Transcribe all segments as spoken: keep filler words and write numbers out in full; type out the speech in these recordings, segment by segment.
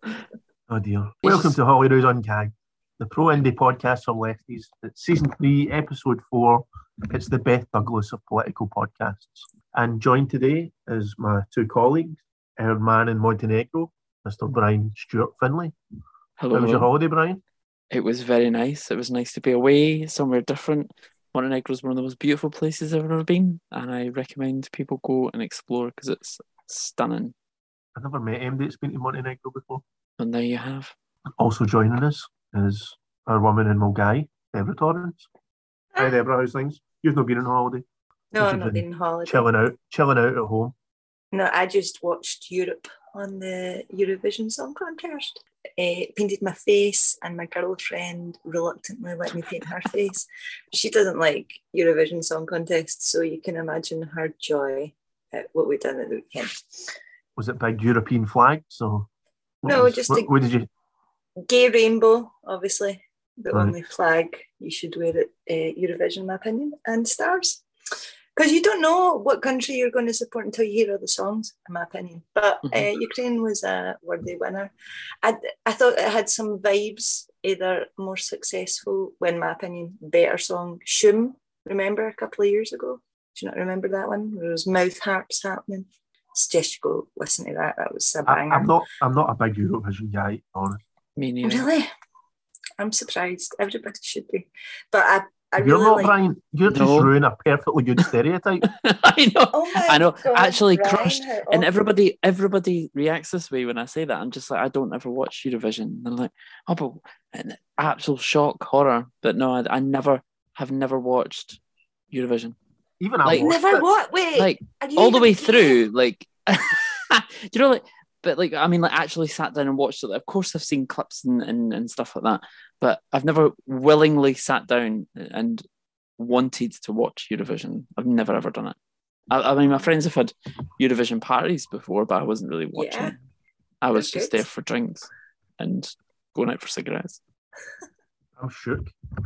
Oh dear. It's Welcome just- to Holyrood Ungagged, the pro indie podcast for lefties. It's season three, episode four. It's the Beth Douglas of political podcasts. And joined today is my two colleagues, our man in Montenegro, Mister Brian Stewart Finlay. Hello. How was your hello. holiday, Brian? It was very nice. It was nice to be away, somewhere different. Montenegro is one of the most beautiful places I've ever been, and I recommend people go and explore because it's stunning. I've never met anybody that's been to Montenegro before. And there you have. Also joining us is our woman in Mulgai, Deborah Torrance. Hi, Deborah, how's things? You've not been on holiday? No, You've I've not been been on holiday. Chilling out, chilling out at home. No, I just watched Europe on the Eurovision Song Contest. Uh, painted my face, and my girlfriend reluctantly let me paint her face. She doesn't like Eurovision Song Contest, so you can imagine her joy at what we done at the weekend. Was it big European flags? Or what No, was- just what, a- what did you? Gay rainbow, obviously, the Right. only flag you should wear at uh, Eurovision, in my opinion, and stars. Because you don't know what country you're going to support until you hear all the songs, in my opinion. But uh, Mhm. Ukraine was a worthy winner. I, I thought it had some vibes, either more successful, well, in my opinion, better song, Shum, remember a couple of years ago? Do you not remember that one? There was mouth harps happening. Suggest you go listen to that. That was a I, banger. I'm not. I'm not a big Eurovision guy, to be honest. Me neither. Really? I'm surprised. Everybody should be. But I, I You're really not, like... Brian. You're just No. ruining a perfectly good stereotype. I know. Oh my I know. God, Actually, Brian, crushed. how And awful. everybody, everybody reacts this way when I say that. I'm just like, I don't ever watch Eurovision. They're like, oh, but an absolute shock, horror. But no, I, I never have never watched Eurovision. Even I Like- watched Never it. what? Wait. Like are you all the even way gay? through. Like, do you know, like, but like, I mean, like, actually sat down and watched it. Of course, I've seen clips and, and, and stuff like that, but I've never willingly sat down and wanted to watch Eurovision. I've never ever done it. I, I mean, my friends have had Eurovision parties before, but I wasn't really watching. Yeah, I was they're just good. there for drinks and going out for cigarettes. I'm shook.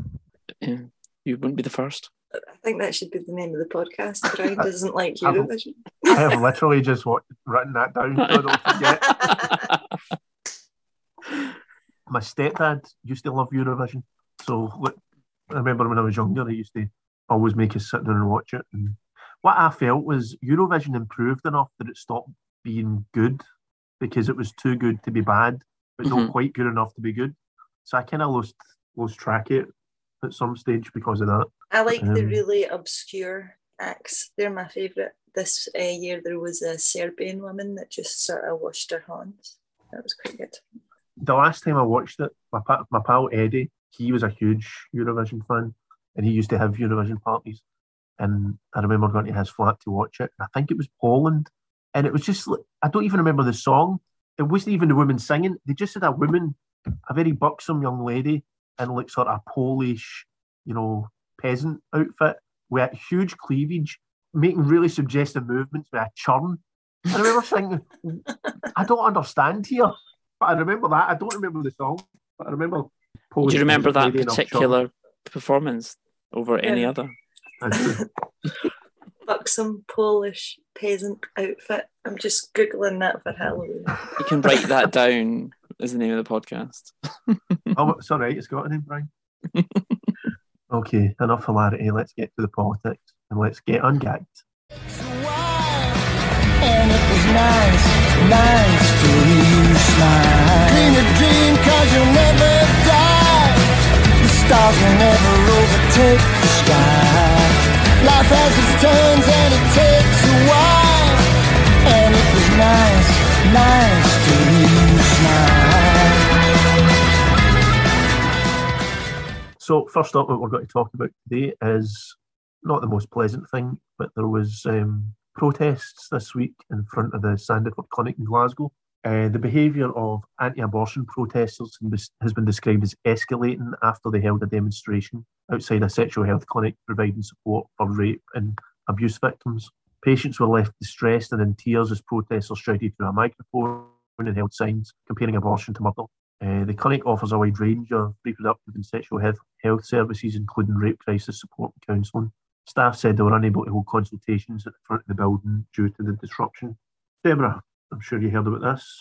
Yeah, you wouldn't be the first. I think that should be the name of the podcast. Brian doesn't like I've- Eurovision. I have literally just watched, written that down so I don't forget. My stepdad used to love Eurovision, so look, I remember when I was younger, he used to always make us sit down and watch it. And what I felt was Eurovision improved enough that it stopped being good because it was too good to be bad, but not Mhm. quite good enough to be good. So I kind of lost lost track of it at some stage because of that. I like the Um, really obscure acts. They're my favourite. This uh, year there was a Serbian woman that just sort of washed her hands. That was quite good. The last time I watched it, my pa- my pal Eddie, he was a huge Eurovision fan, and he used to have Eurovision parties. And I remember going to his flat to watch it. I think it was Poland, and it was just like- I don't even remember the song. It wasn't even the woman singing. They just had a woman, a very buxom young lady, in like sort of Polish, you know, peasant outfit with huge cleavage, making really suggestive movements with a churn. I remember thinking, I don't understand here. But I remember that. I don't remember the song, but I remember. Polish Do you remember peasant that lady in a churn. particular performance over any Yeah. other? That's true. Buxom Polish peasant outfit. I'm just Googling that for Halloween. You can write that down as the name of the podcast. Oh, it's all right. It's got a name, Brian. Okay, enough hilarity. Let's get to the politics and let's get ungagged. And it was nice, nice to hear you smile. Dream a dream cause you'll never die. The stars will never overtake the sky. Life has its turns and it takes a while. And it was nice, nice to hear you smile. So, first up, what we're going to talk about today is not the most pleasant thing, but there was um, protests this week in front of the Sandyford Clinic in Glasgow. Uh, the behaviour of anti-abortion protesters has been described as escalating after they held a demonstration outside a sexual health clinic providing support for rape and abuse victims. Patients were left distressed and in tears as protesters shouted through a microphone and held signs comparing abortion to murder. Uh, the clinic offers a wide range of reproductive and sexual health, health services, including rape crisis support and counselling. Staff said they were unable to hold consultations at the front of the building due to the disruption. Deborah, I'm sure you heard about this.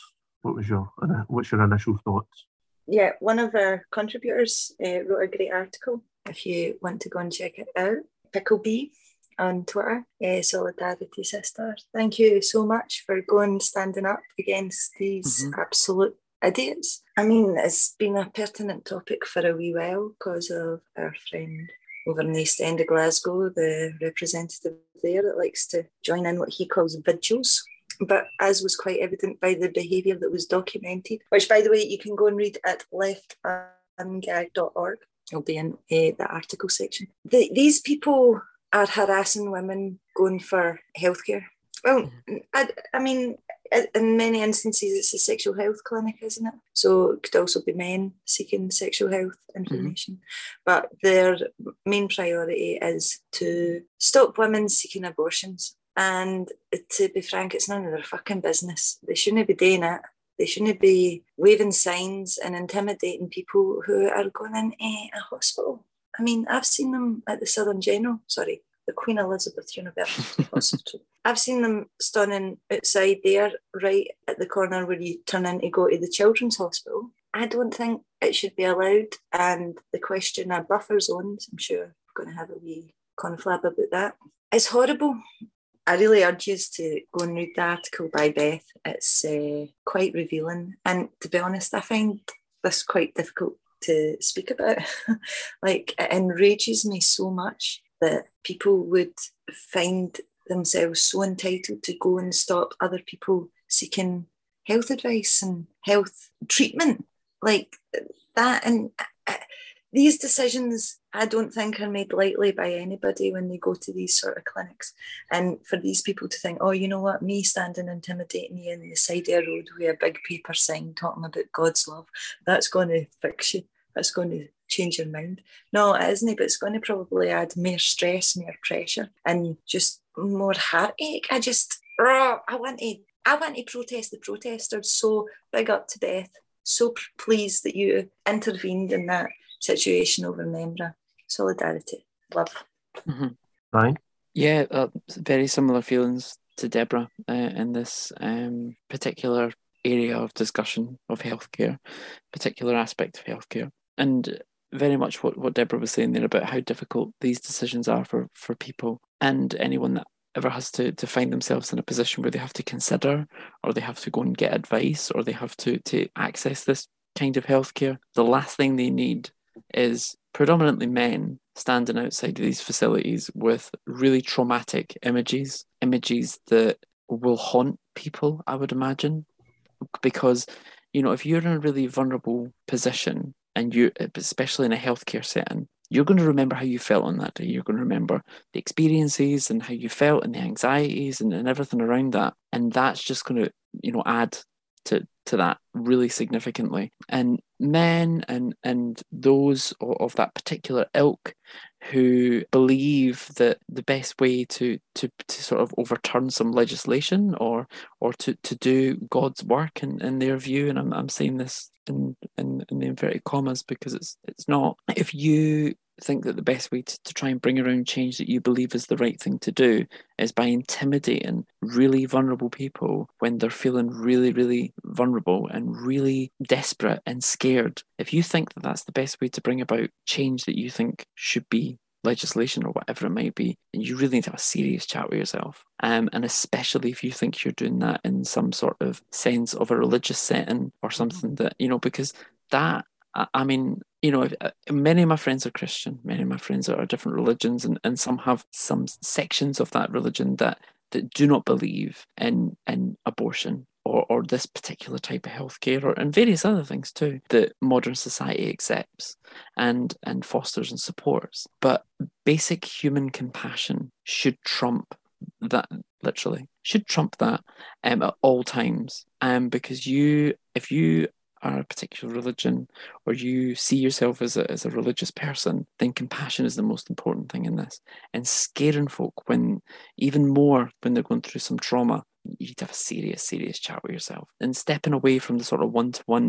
what was your what's your initial thoughts? Yeah, one of our contributors uh, wrote a great article. If you want to go and check it out, Picklebee on Twitter, uh, Solidarity Sister. Thank you so much for going standing up against these Mhm. absolute idiots. I mean, it's been a pertinent topic for a wee while because of our friend over in the East End of Glasgow, the representative there that likes to join in what he calls vigils. But as was quite evident by the behaviour that was documented, which, by the way, you can go and read at left ungag dot org. It'll be in uh, the article section. The, these people are harassing women going for healthcare. Well, I, I mean, in many instances, it's a sexual health clinic, isn't it? So it could also be men seeking sexual health information. Mm-hmm. But their main priority is to stop women seeking abortions. And to be frank, it's none of their fucking business. They shouldn't be doing it. They shouldn't be waving signs and intimidating people who are going in a hospital. I mean, I've seen them at the Southern General, sorry, the Queen Elizabeth University Hospital. I've seen them standing outside there, right at the corner where you turn in to go to the Children's Hospital. I don't think it should be allowed. And the question of buffer zones, I'm sure we're going to have a wee conflab about that. It's horrible. I really urge you to go and read the article by Beth. It's uh, quite revealing. And to be honest, I find this quite difficult to speak about. Like, it enrages me so much that people would find themselves so entitled to go and stop other people seeking health advice and health treatment like that. And uh, these decisions, I don't think, are made lightly by anybody when they go to these sort of clinics. And for these people to think, oh, you know what, me standing intimidating you in the side of a road with a big paper sign talking about God's love, that's going to fix you. That's going to change your mind. No, it isn't, but it's going to probably add more stress, more pressure, and just more heartache. I just, oh, I want to, I want to protest the protesters. So big up to Beth. So pleased that you intervened in that situation over Membra. Solidarity. Love. Mm-hmm. Fine. Yeah, uh, very similar feelings to Deborah uh, in this um, particular area of discussion of healthcare, particular aspect of healthcare. And very much what, what Deborah was saying there about how difficult these decisions are for, for people and anyone that ever has to, to find themselves in a position where they have to consider, or they have to go and get advice, or they have to, to access this kind of healthcare. The last thing they need is predominantly men standing outside of these facilities with really traumatic images, images that will haunt people, I would imagine. Because, you know, if you're in a really vulnerable position, and you, especially in a healthcare setting, you're going to remember how you felt on that day. You're going to remember the experiences and how you felt and the anxieties and, and everything around that. And that's just going to, you know, add to, to that really significantly. And men and, and those of, of that particular ilk who believe that the best way to, to, to sort of overturn some legislation or or to, to do God's work in, in their view, and I'm I'm saying this in, in, in the inverted commas because it's it's not. If you think that the best way to, to try and bring around change that you believe is the right thing to do is by intimidating really vulnerable people when they're feeling really, really vulnerable and really desperate and scared, if you think that that's the best way to bring about change that you think should be legislation or whatever it might be, and you really need to have a serious chat with yourself. Um, and especially if you think you're doing that in some sort of sense of a religious setting or something that, you know, because that, I, I mean, you know, if, uh, many of my friends are Christian, many of my friends are different religions, and, and some have some sections of that religion that, that do not believe in, in abortion or, or this particular type of healthcare, or and various other things too that modern society accepts and and fosters and supports. But basic human compassion should trump that, literally should trump that um, at all times. Um, because you, if you are a particular religion or you see yourself as a, as a religious person, then compassion is the most important thing in this. And scaring folk, when even more when they're going through some trauma, you need to have a serious, serious chat with yourself. And stepping away from the sort of one-to-one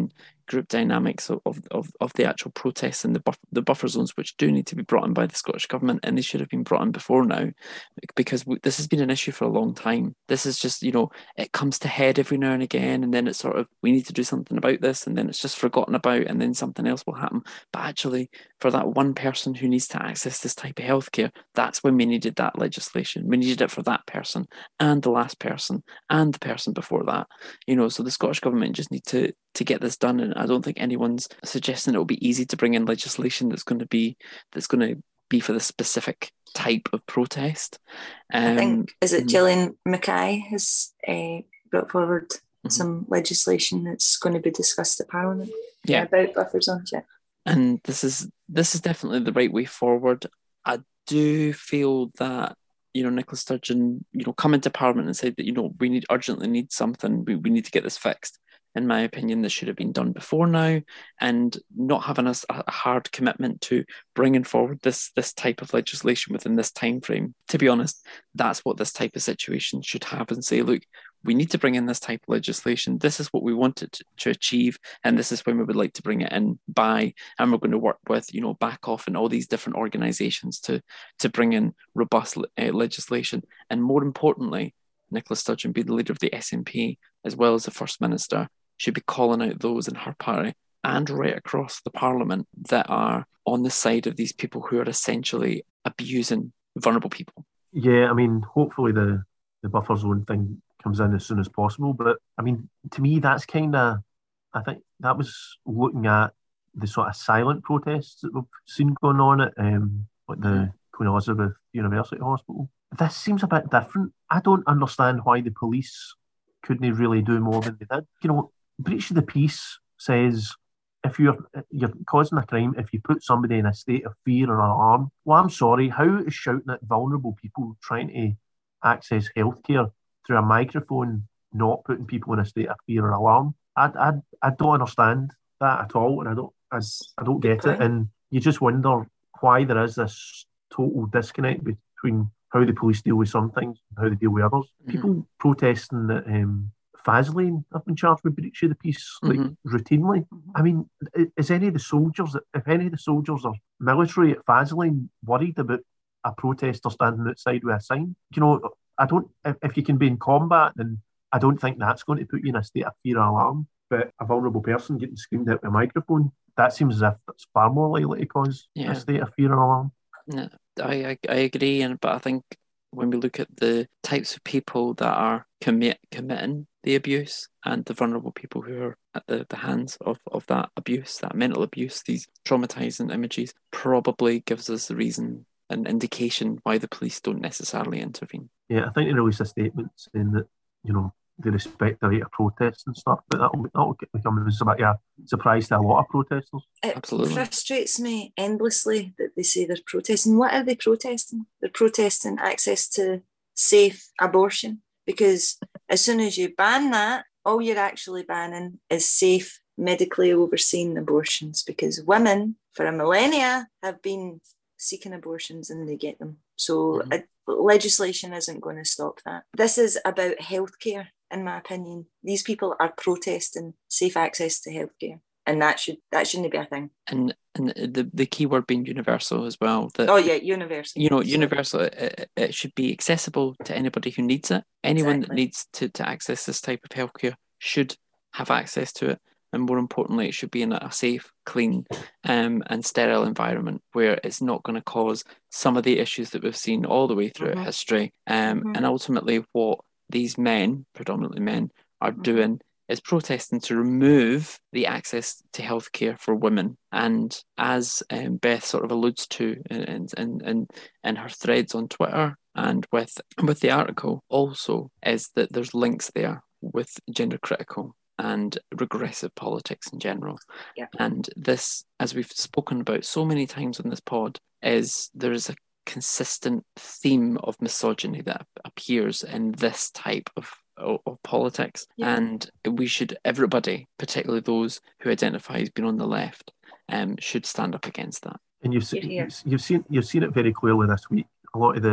group dynamics of, of, of the actual protests and the buff, the buffer zones, which do need to be brought in by the Scottish Government, and they should have been brought in before now, because we, this has been an issue for a long time. This is just, you know, it comes to head every now and again, and then it's sort of, we need to do something about this, and then it's just forgotten about, and then something else will happen. But actually, for that one person who needs to access this type of healthcare, that's when we needed that legislation. We needed it for that person, and the last person, and the person before that. You know, so the Scottish Government just need to to get this done, and I don't think anyone's suggesting it will be easy to bring in legislation that's going to be that's going to be for the specific type of protest. Um, I think, is it Gillian Mackay has uh, brought forward mm-hmm. some legislation that's going to be discussed at Parliament yeah. about buffer zones. Yeah. And this is this is definitely the right way forward. I do feel that, you know, Nicola Sturgeon, you know, come into Parliament and said that, you know, we need urgently need something. We, we need to get this fixed. In my opinion, this should have been done before now, and not having a, a hard commitment to bringing forward this this type of legislation within this time frame. To be honest, that's what this type of situation should have, and say, look, we need to bring in this type of legislation. This is what we wanted to, to achieve, and this is when we would like to bring it in by, and we're going to work with, you know, Back Off and all these different organisations to to bring in robust uh, legislation. And more importantly, Nicola Sturgeon, being the leader of the S N P as well as the First Minister, should be calling out those in her party and right across the Parliament that are on the side of these people who are essentially abusing vulnerable people. Yeah, I mean, hopefully the, the buffer zone thing comes in as soon as possible. But, I mean, to me, that's kind of, I think that was looking at the sort of silent protests that we've seen going on at um, like the Queen Elizabeth University Hospital. This seems a bit different. I don't understand why the police couldn't really do more than they did. You know, breach of the peace says if you're you're causing a crime, if you put somebody in a state of fear or alarm, well, I'm sorry, how is shouting at vulnerable people trying to access healthcare through a microphone not putting people in a state of fear or alarm? I I, I don't understand that at all, and I don't I, I don't get it, and you just wonder why there is this total disconnect between how the police deal with some things and how they deal with others. Mm-hmm. People protesting that um, Faslane have been charged with breach of the peace, like mm-hmm. routinely. I mean, is any of the soldiers, if any of the soldiers are military at Faslane, worried about a protester standing outside with a sign? You know, I don't. If, if you can be in combat, then I don't think that's going to put you in a state of fear or alarm. But a vulnerable person getting screamed out with a microphone, that seems as if that's far more likely to cause yeah. a state of fear or alarm. Yeah, I, I I agree, and but I think when we look at the types of people that are commit committing the abuse and the vulnerable people who are at the, the hands of, of that abuse, that mental abuse, these traumatizing images, probably gives us the reason and indication why the police don't necessarily intervene. Yeah, I think they released a statement saying that, you know, they respect the right of protest and stuff, but that'll, that'll become a bit, yeah, surprise to a lot of protesters. It Absolutely. frustrates me endlessly that they say they're protesting. What are they protesting? They're protesting access to safe abortion, because as soon as you ban that, all you're actually banning is safe, medically overseen abortions, because women for a millennia have been seeking abortions and they get them. So mm-hmm. a, legislation isn't going to stop that. This is about healthcare, in my opinion. These people are protesting safe access to healthcare, and that should that shouldn't be a thing. And and the the key word being universal as well. That, oh yeah, universal. You know, universal. It, it should be accessible to anybody who needs it. Anyone exactly. that needs to, to access this type of healthcare should have access to it. And more importantly, it should be in a safe, clean, um, and sterile environment where it's not going to cause some of the issues that we've seen all the way throughout mm-hmm. history. Um, mm-hmm. And ultimately, what these men, predominantly men, are mm-hmm. doing is protesting to remove the access to healthcare for women. And as um, Beth sort of alludes to in, in, in, in her threads on Twitter and with, with the article also, is that there's links there with gender critical and regressive politics in general. Yeah. And this, as we've spoken about so many times on this pod, is there is a consistent theme of misogyny that appears in this type of, of, of politics. Yeah. And we should, everybody, particularly those who identify as being on the left, um, should stand up against that. And you've, se- you've seen you've seen it very clearly this week. A lot of the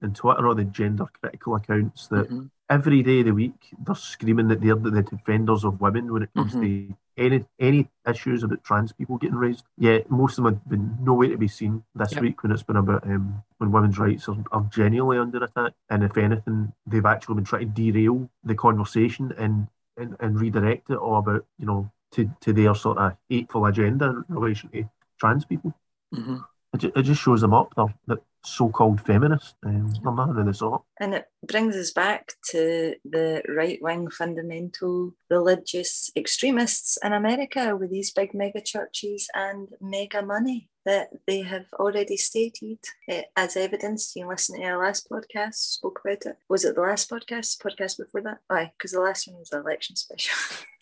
and Twitter are the gender critical accounts that Mhm. every day of the week they're screaming that they're the defenders of women when it comes Mhm. to any any issues about trans people getting raised. Yet most of them have been nowhere to be seen this Yep. week when it's been about um, when women's rights are, are genuinely under attack. And if anything, they've actually been trying to derail the conversation and, and, and redirect it all about, you know, to, to their sort of hateful agenda in relation to trans people. Mhm. It, ju- it just shows them up. They're, they're so-called feminists. Um, they're nothing of the sort. And it brings us back to the right-wing fundamental religious extremists in America with these big mega churches and mega money that they have already stated uh, as evidence. You can listen to our last podcast, spoke about it. Was it the last podcast? Podcast before that? Aye, because the last one was the election special.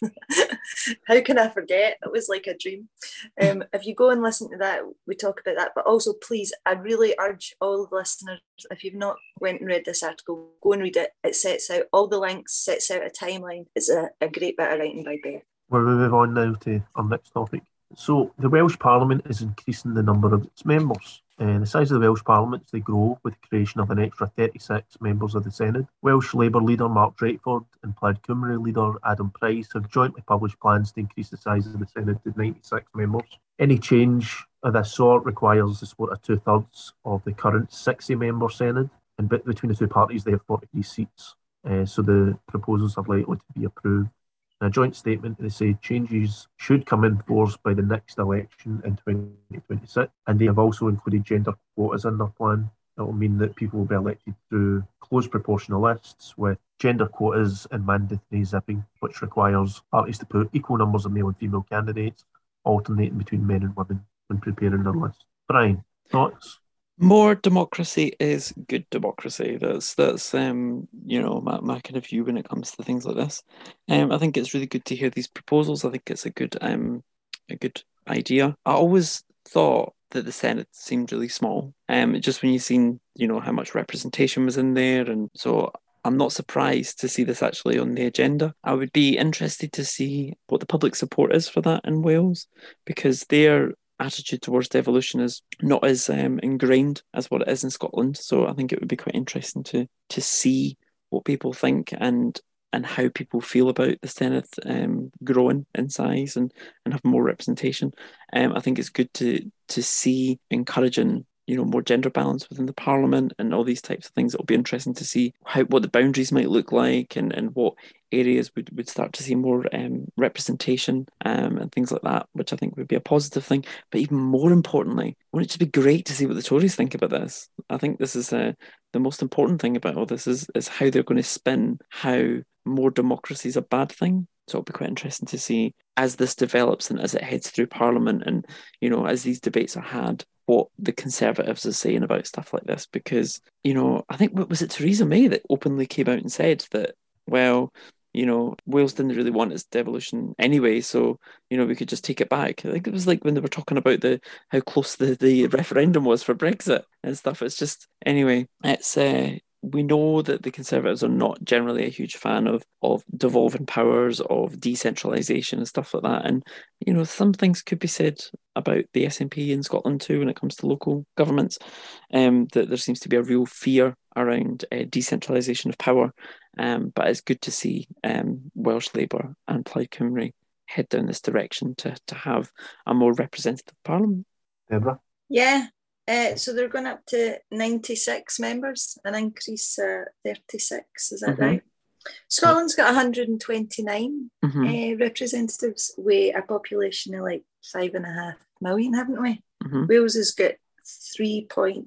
How can I forget? It was like a dream. Um, if you go and listen to that, we talk about that. But also, please, I really urge all the listeners, if you've not went and read this article, go and read it. It sets out all the links, sets out a timeline. It's a, a great bit of writing by Beth. We'll move on now to our next topic. So, the Welsh Parliament is increasing the number of its members. Uh, the size of the Welsh Parliament, they grow with the creation of an extra thirty-six members of the Senedd. Welsh Labour leader Mark Drakeford and Plaid Cymru leader Adam Price have jointly published plans to increase the size of the Senedd to ninety-six members. Any change of this sort requires the support of two-thirds of the current sixty-member Senedd, and between the two parties they have forty-three seats. Uh, so the proposals are likely to be approved. In a joint statement, they say changes should come in force by the next election in twenty twenty-six, and they have also included gender quotas in their plan. That will mean that people will be elected through closed proportional lists with gender quotas and mandatory zipping, which requires parties to put equal numbers of male and female candidates, alternating between men and women when preparing their list. Brian, thoughts? More democracy is good democracy. That's that's um you know my, my kind of view when it comes to things like this. Um, I think it's really good to hear these proposals. I think it's a good um a good idea. I always thought that the Senate seemed really small. Um, just when you've seen you know how much representation was in there, and so I'm not surprised to see this actually on the agenda. I would be interested to see what the public support is for that in Wales, because their attitude towards devolution is not as um, ingrained as what it is in Scotland. So I think it would be quite interesting to to see what people think and and how people feel about the Senate um, growing in size and, and have more representation. Um, I think it's good to to see encouraging you know more gender balance within the Parliament and all these types of things. It'll be interesting to see how what the boundaries might look like and, and what areas would, would start to see more um, representation um, and things like that, which I think would be a positive thing. But even more importantly, wouldn't it just be great to see what the Tories think about this? I think this is uh, the most important thing about all this is, is how they're going to spin how more democracy is a bad thing. So it'll be quite interesting to see as this develops and as it heads through Parliament and, you know, as these debates are had, what the Conservatives are saying about stuff like this. Because, you know, I think, what was it, Theresa May that openly came out and said that, well, you know, Wales didn't really want its devolution anyway, so, you know, we could just take it back. I think it was like when they were talking about the how close the, the referendum was for Brexit and stuff. It's just, anyway, it's... Uh, we know that the Conservatives are not generally a huge fan of of devolving powers, of decentralisation and stuff like that. And, you know, some things could be said about the S N P in Scotland too when it comes to local governments, um, that there seems to be a real fear around uh, decentralisation of power. Um, but it's good to see um, Welsh Labour and Plaid Cymru head down this direction to, to have a more representative parliament. Deborah? Yeah. Uh, so they're going up to ninety-six members, an increase uh, thirty-six, is that Mhm. right? Scotland's got one hundred twenty-nine Mhm. uh, representatives with a population of like five and a half million, haven't we? Mhm. Wales has got three point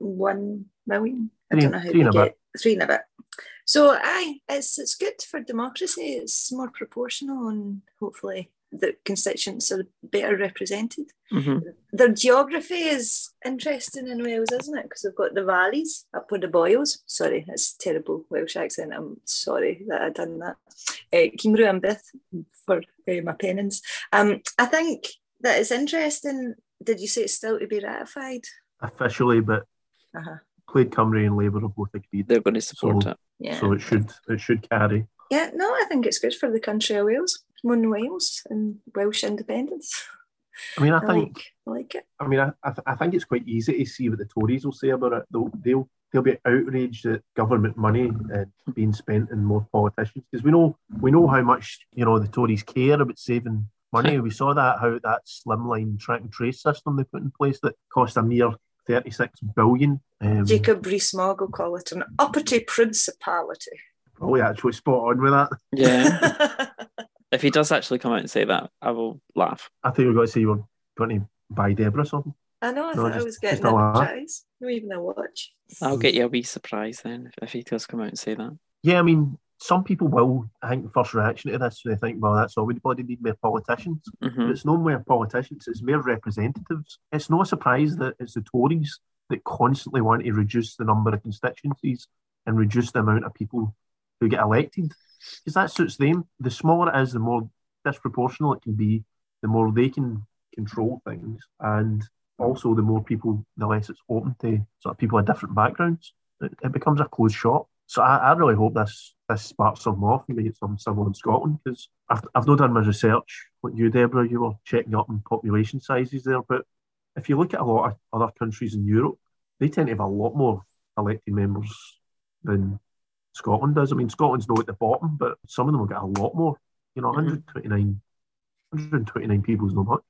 one million. I Three- don't know how three they and a get three and a bit. So aye, it's it's good for democracy. It's more proportional and hopefully the constituents are better represented. Mhm. Their geography is interesting in Wales, isn't it? Because they've got the valleys up with the boils. Sorry, that's terrible Welsh accent. I'm sorry that I done that. Uh, Cymru and Bith for uh, my penance. Um, I think that it's interesting. Did you say it's still to be ratified? Officially, but Uh-huh. Plaid Cymru and Labour have both agreed. They're going to support So- it. Yeah. So it should it should carry. Yeah, no, I think it's good for the country of Wales. One Wales and Welsh independence. I mean, I I think like, I like it. I mean, I I, th- I think it's quite easy to see what the Tories will say about it. They'll they'll they'll be outraged at government money uh, being spent in more politicians, because we know we know how much, you know, the Tories care about saving money. We saw that, how that slimline track and trace system they put in place that cost a mere thirty-six billion. Um, Jacob Rees-Mogg will call it an uppity principality. Probably actually spot on with that. Yeah. If he does actually come out and say that, I will laugh. I think we're going to say you were going to buy Deborah something. I know, I No, thought just- I was getting just a a laugh. prize. Not even a watch. I'll get you a wee surprise then if, if he does come out and say that. Yeah, I mean, some people will, I think, the first reaction to this, they think, well, that's all we bloody need, more politicians. hmm But it's no more politicians, it's mere representatives. It's no surprise that it's the Tories that constantly want to reduce the number of constituencies and reduce the amount of people who get elected, because that suits them. The smaller it is, the more disproportional it can be, the more they can control things, and also the more people, the less it's open to sort of people of different backgrounds. It, it becomes a closed shop. So I, I really hope this this sparks something off and we get something similar in Scotland, because I've, I've not done my research like you, Deborah. You were checking up on population sizes there, but if you look at a lot of other countries in Europe, they tend to have a lot more elected members than Scotland does. I mean, Scotland's not at the bottom, but some of them will get a lot more. You know, Mhm. one hundred twenty-nine, one hundred twenty-nine people is not much.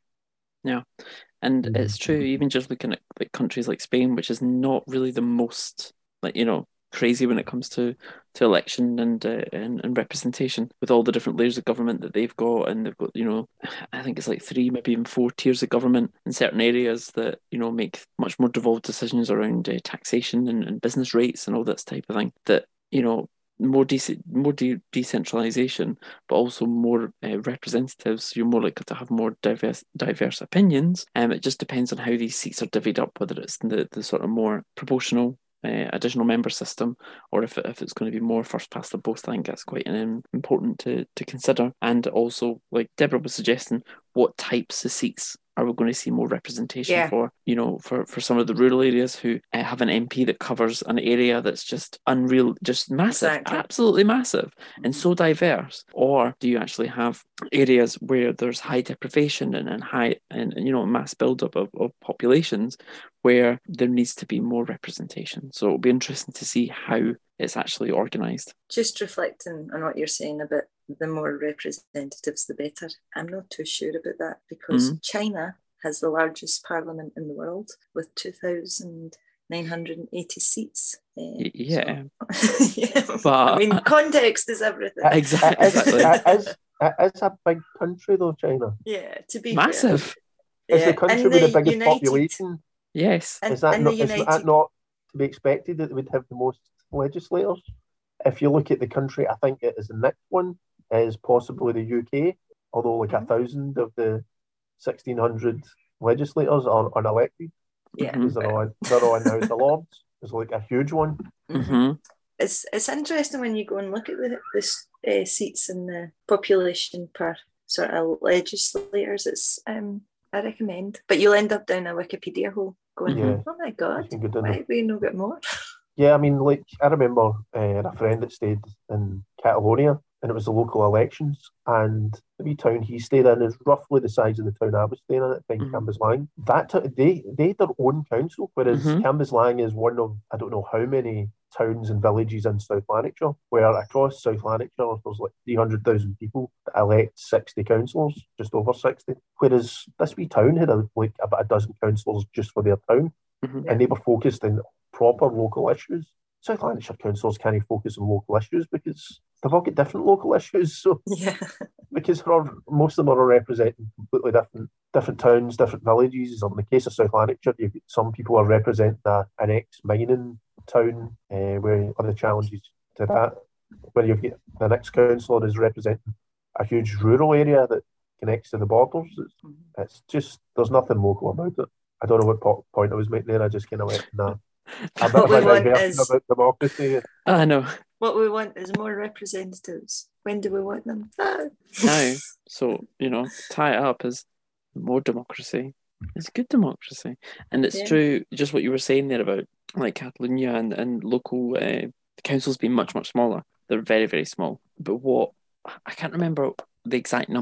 And Mhm. it's true, even just looking at like countries like Spain, which is not really the most, like, you know, crazy when it comes to to election and, uh, and and representation, with all the different layers of government that they've got, and they've got, you know, I think it's like three, maybe even four tiers of government in certain areas that, you know, make much more devolved decisions around uh, taxation and, and business rates and all that type of thing. That, you know, more de- more de- decentralization, but also more uh, representatives. You're more likely to have more diverse diverse opinions. Um, it just depends on how these seats are divvied up, whether it's the, the sort of more proportional uh, additional member system, or if, it, if it's going to be more first past the post. I think that's quite um, important to, to consider. And also, like Deborah was suggesting, what types of seats are we going to see more representation Yeah. for? You know, for, for some of the rural areas who uh, have an M P that covers an area that's just unreal, just massive, Exactly. absolutely massive, and so diverse. Or do you actually have areas where there's high deprivation and, and high and, and you know mass buildup of, of populations, where there needs to be more representation? So it'll be interesting to see how it's actually organised. Just reflecting on what you're saying about the more representatives, the better. I'm not too sure about that, because China has the largest parliament in the world with two thousand nine hundred eighty seats. Uh, Y- yeah. so- yeah. But- I mean, context is everything. Exactly. It is, it is, it is a big country though, China. Yeah, to be Massive. fair. It's Yeah, the country and with the the biggest United- population. Yes. And, Is that, and not, the is United that not to be expected that it would have the most legislators? If you look at the country, I think it is the next one is possibly the U K, although like a thousand of the sixteen hundred legislators are unelected, Yeah. Mhm. because they're all, they're all in the House of Lords. It's like a huge one. hmm It's it's interesting when you go and look at the, the uh, seats and the population per sort of legislators. It's um I recommend, but you'll end up down a Wikipedia hole going, Yeah. oh my You god, can go down why the- have we no got more? Yeah, I mean, like I remember uh, a friend that stayed in Catalonia, and it was the local elections, and the wee town he stayed in is roughly the size of the town I was staying in at the time, Mhm. Cambuslang. That t- they they had their own council, whereas Mhm. Cambuslang is one of I don't know how many towns and villages in South Lanarkshire, where across South Lanarkshire there's like three hundred thousand people that elect sixty councillors, just over sixty. Whereas this wee town had a, like about a dozen councillors just for their town, Mhm. and they were focused on proper local issues. South Lanarkshire councillors can't focus on local issues because they've all got different local issues. So Yeah, because there are, most of them are representing completely different different towns, different villages. Or in the case of South Lanarkshire, you've got some people are representing a, an ex-mining town, uh, where other challenges to that, where you've got the next councillor is representing a huge rural area that connects to the borders. It's, it's just, there's nothing local about it. I don't know what po- point I was making there. I just kind of went, nah. A bit What of we a want diversion is- about democracy. I know. what we want is more representatives. When do we want them? Ah. Now, so, you know, tie it up as more democracy. It's good democracy. And it's Yeah. true, just what you were saying there about like Catalonia and, and local uh, councils being much, much smaller. They're very, very small. But what, I can't remember the exact number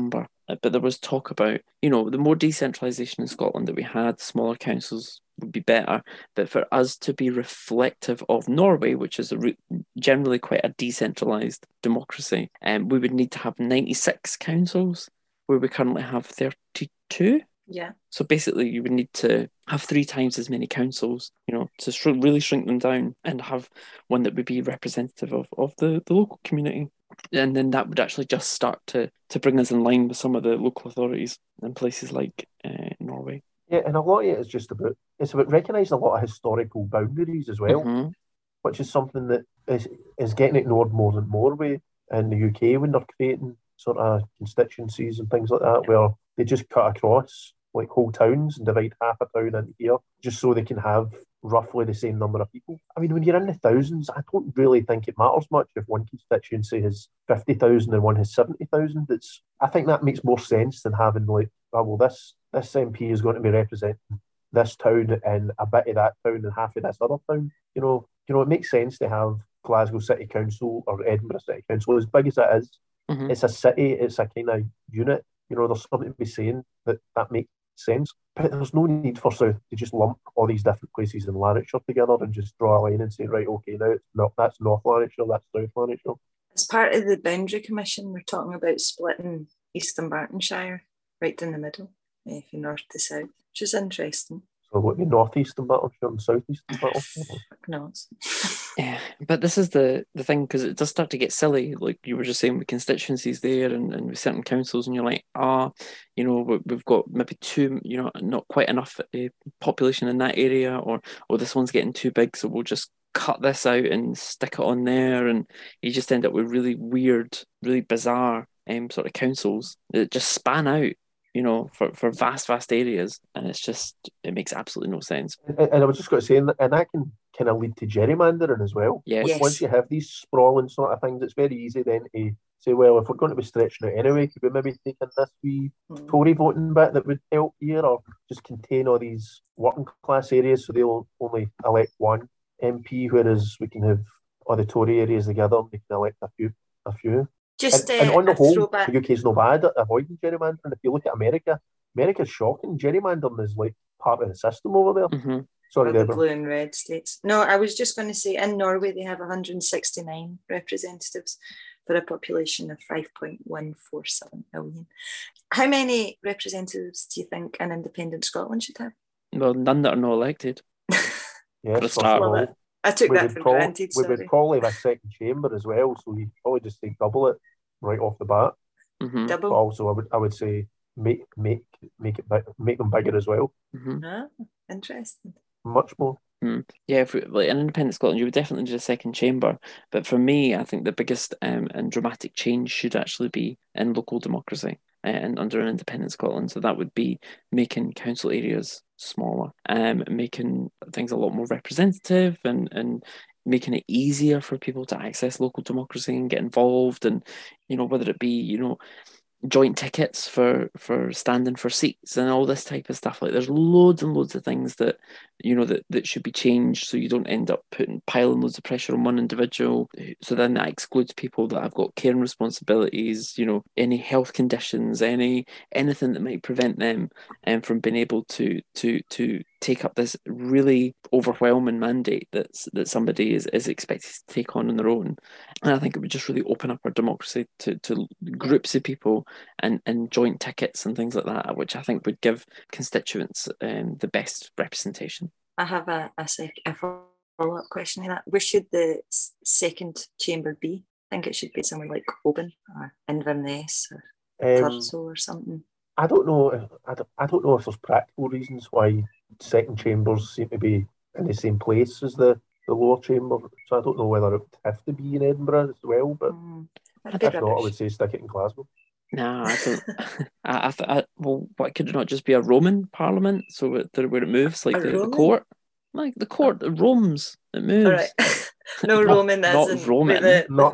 but there was talk about, you know, the more decentralisation in Scotland that we had, smaller councils would be better. But for us to be reflective of Norway, which is a re- generally quite a decentralised democracy, um, we would need to have ninety-six councils, where we currently have thirty-two. Yeah. So basically, you would need to have three times as many councils, you know, to sh- really shrink them down and have one that would be representative of, of the, the local community. And then that would actually just start to, to bring us in line with some of the local authorities in places like uh, Norway. Yeah, and a lot of it is just about, it's about recognising a lot of historical boundaries as well, mm-hmm. which is something that is, is getting ignored more than Norway and the U K when they're creating sort of constituencies and things like that, where they just cut across like whole towns and divide half a town into here just so they can have roughly the same number of people. I mean, when you're in the thousands, I don't really think it matters much if one constituency has fifty thousand and one has seventy thousand. It's, I think that makes more sense than having like, oh, well, this, this M P is going to be representing this town and a bit of that town and half of this other town. You know, you know, it makes sense to have Glasgow City Council or Edinburgh City Council, as big as it is. Mm-hmm. It's a city, it's a kind of unit. You know, there's something to be saying that that makes sense. But there's no need for South to just lump all these different places in Lanarkshire together and just draw a line and say, right, okay, now it's not, that's North Lanarkshire, that's South Lanarkshire. As part of the Boundary Commission, we're talking about splitting East Dunbartonshire right down the middle, eh, from north to south, which is interesting. So what, the northeast Dunbartonshire and southeast Dunbartonshire? Fuck knows. Yeah, but this is the, the thing, because it does start to get silly, like you were just saying, with constituencies there and, and with certain councils, and you're like, ah, you know, we've got maybe two, you know, not quite enough uh, population in that area, or or this one's getting too big, so we'll just cut this out and stick it on there, and you just end up with really weird, really bizarre um, sort of councils that just span out, you know, for, for vast, vast areas, and it's just, it makes absolutely no sense. And, and I was just going to say, and that can kind of lead to gerrymandering as well. Yes. Yes. Once you have these sprawling sort of things, it's very easy then to say, well, if we're going to be stretching out anyway, could we maybe take in this wee Mm. Tory voting bit that would help here, or just contain all these working class areas so they'll only elect one M P, whereas we can have all the Tory areas together and they can elect a few. a few. Just and, and uh, on the a whole, throwback. the U K is no bad at avoiding gerrymandering. If you look at America, America's shocking. Gerrymandering is like part of the system over there. Mm-hmm. Sorry, Of the Deborah. blue and red states. No, I was just going to say in Norway they have one hundred sixty-nine representatives for a population of five point one four seven million. How many representatives do you think an independent Scotland should have? Well, none that are not elected. Yes, For a first start. of all. Love it. I took we that would, for prob- granted. we Sorry. would probably have a second chamber as well, so you probably just say double it right off the bat. Mm-hmm. But Double. also, I would I would say make make make it big, make them bigger as well, Mm-hmm. Ah, interesting. much more. Yeah, if we, like in independent Scotland, you would definitely do a second chamber. But for me, I think the biggest um, and dramatic change should actually be in local democracy uh, and under an independent Scotland. So that would be making council areas smaller, um, making things a lot more representative, and and making it easier for people to access local democracy and get involved. And you know, whether it be, you know, joint tickets for for standing for seats and all this type of stuff. Like, there's loads and loads of things that, you know, that, that should be changed, so you don't end up putting piling loads of pressure on one individual. So then that excludes people that have got care and responsibilities, you know, any health conditions, any anything that might prevent them um, from being able to to to take up this really overwhelming mandate that's that somebody is, is expected to take on on their own. And I think it would just really open up our democracy to, to groups of people and, and joint tickets and things like that, which I think would give constituents um, the best representation. I have a, a, sec- a follow-up question to that. Where should the s- second chamber be? I think it should be somewhere like Oban or Inverness or Um, Thurso or something. I don't know. If, I, don't, I don't know if there's practical reasons why second chambers seem to be in the same place as the, the lower chamber. So I don't know whether it would have to be in Edinburgh as well. But Mm, if that'd be not, I rubbish. would say stick it in Glasgow. Nah, I don't. I, I, th- I well, what could it not just be a Roman parliament? So it, where it moves, like A the, the Roman? court, like the court, it roams, it moves. All right. No Not- Roman as not in Roman. with the- Not-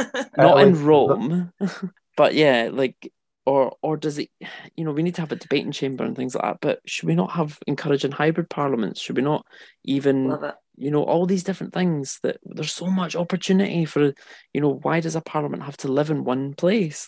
Not Uh, in like, Rome, but yeah, like, or or does it? You know, we need to have a debating chamber and things like that. But should we not have encouraging hybrid parliaments? Should we not even? Love it. You know, all these different things, that there's so much opportunity for, you know, why does a parliament have to live in one place? Like,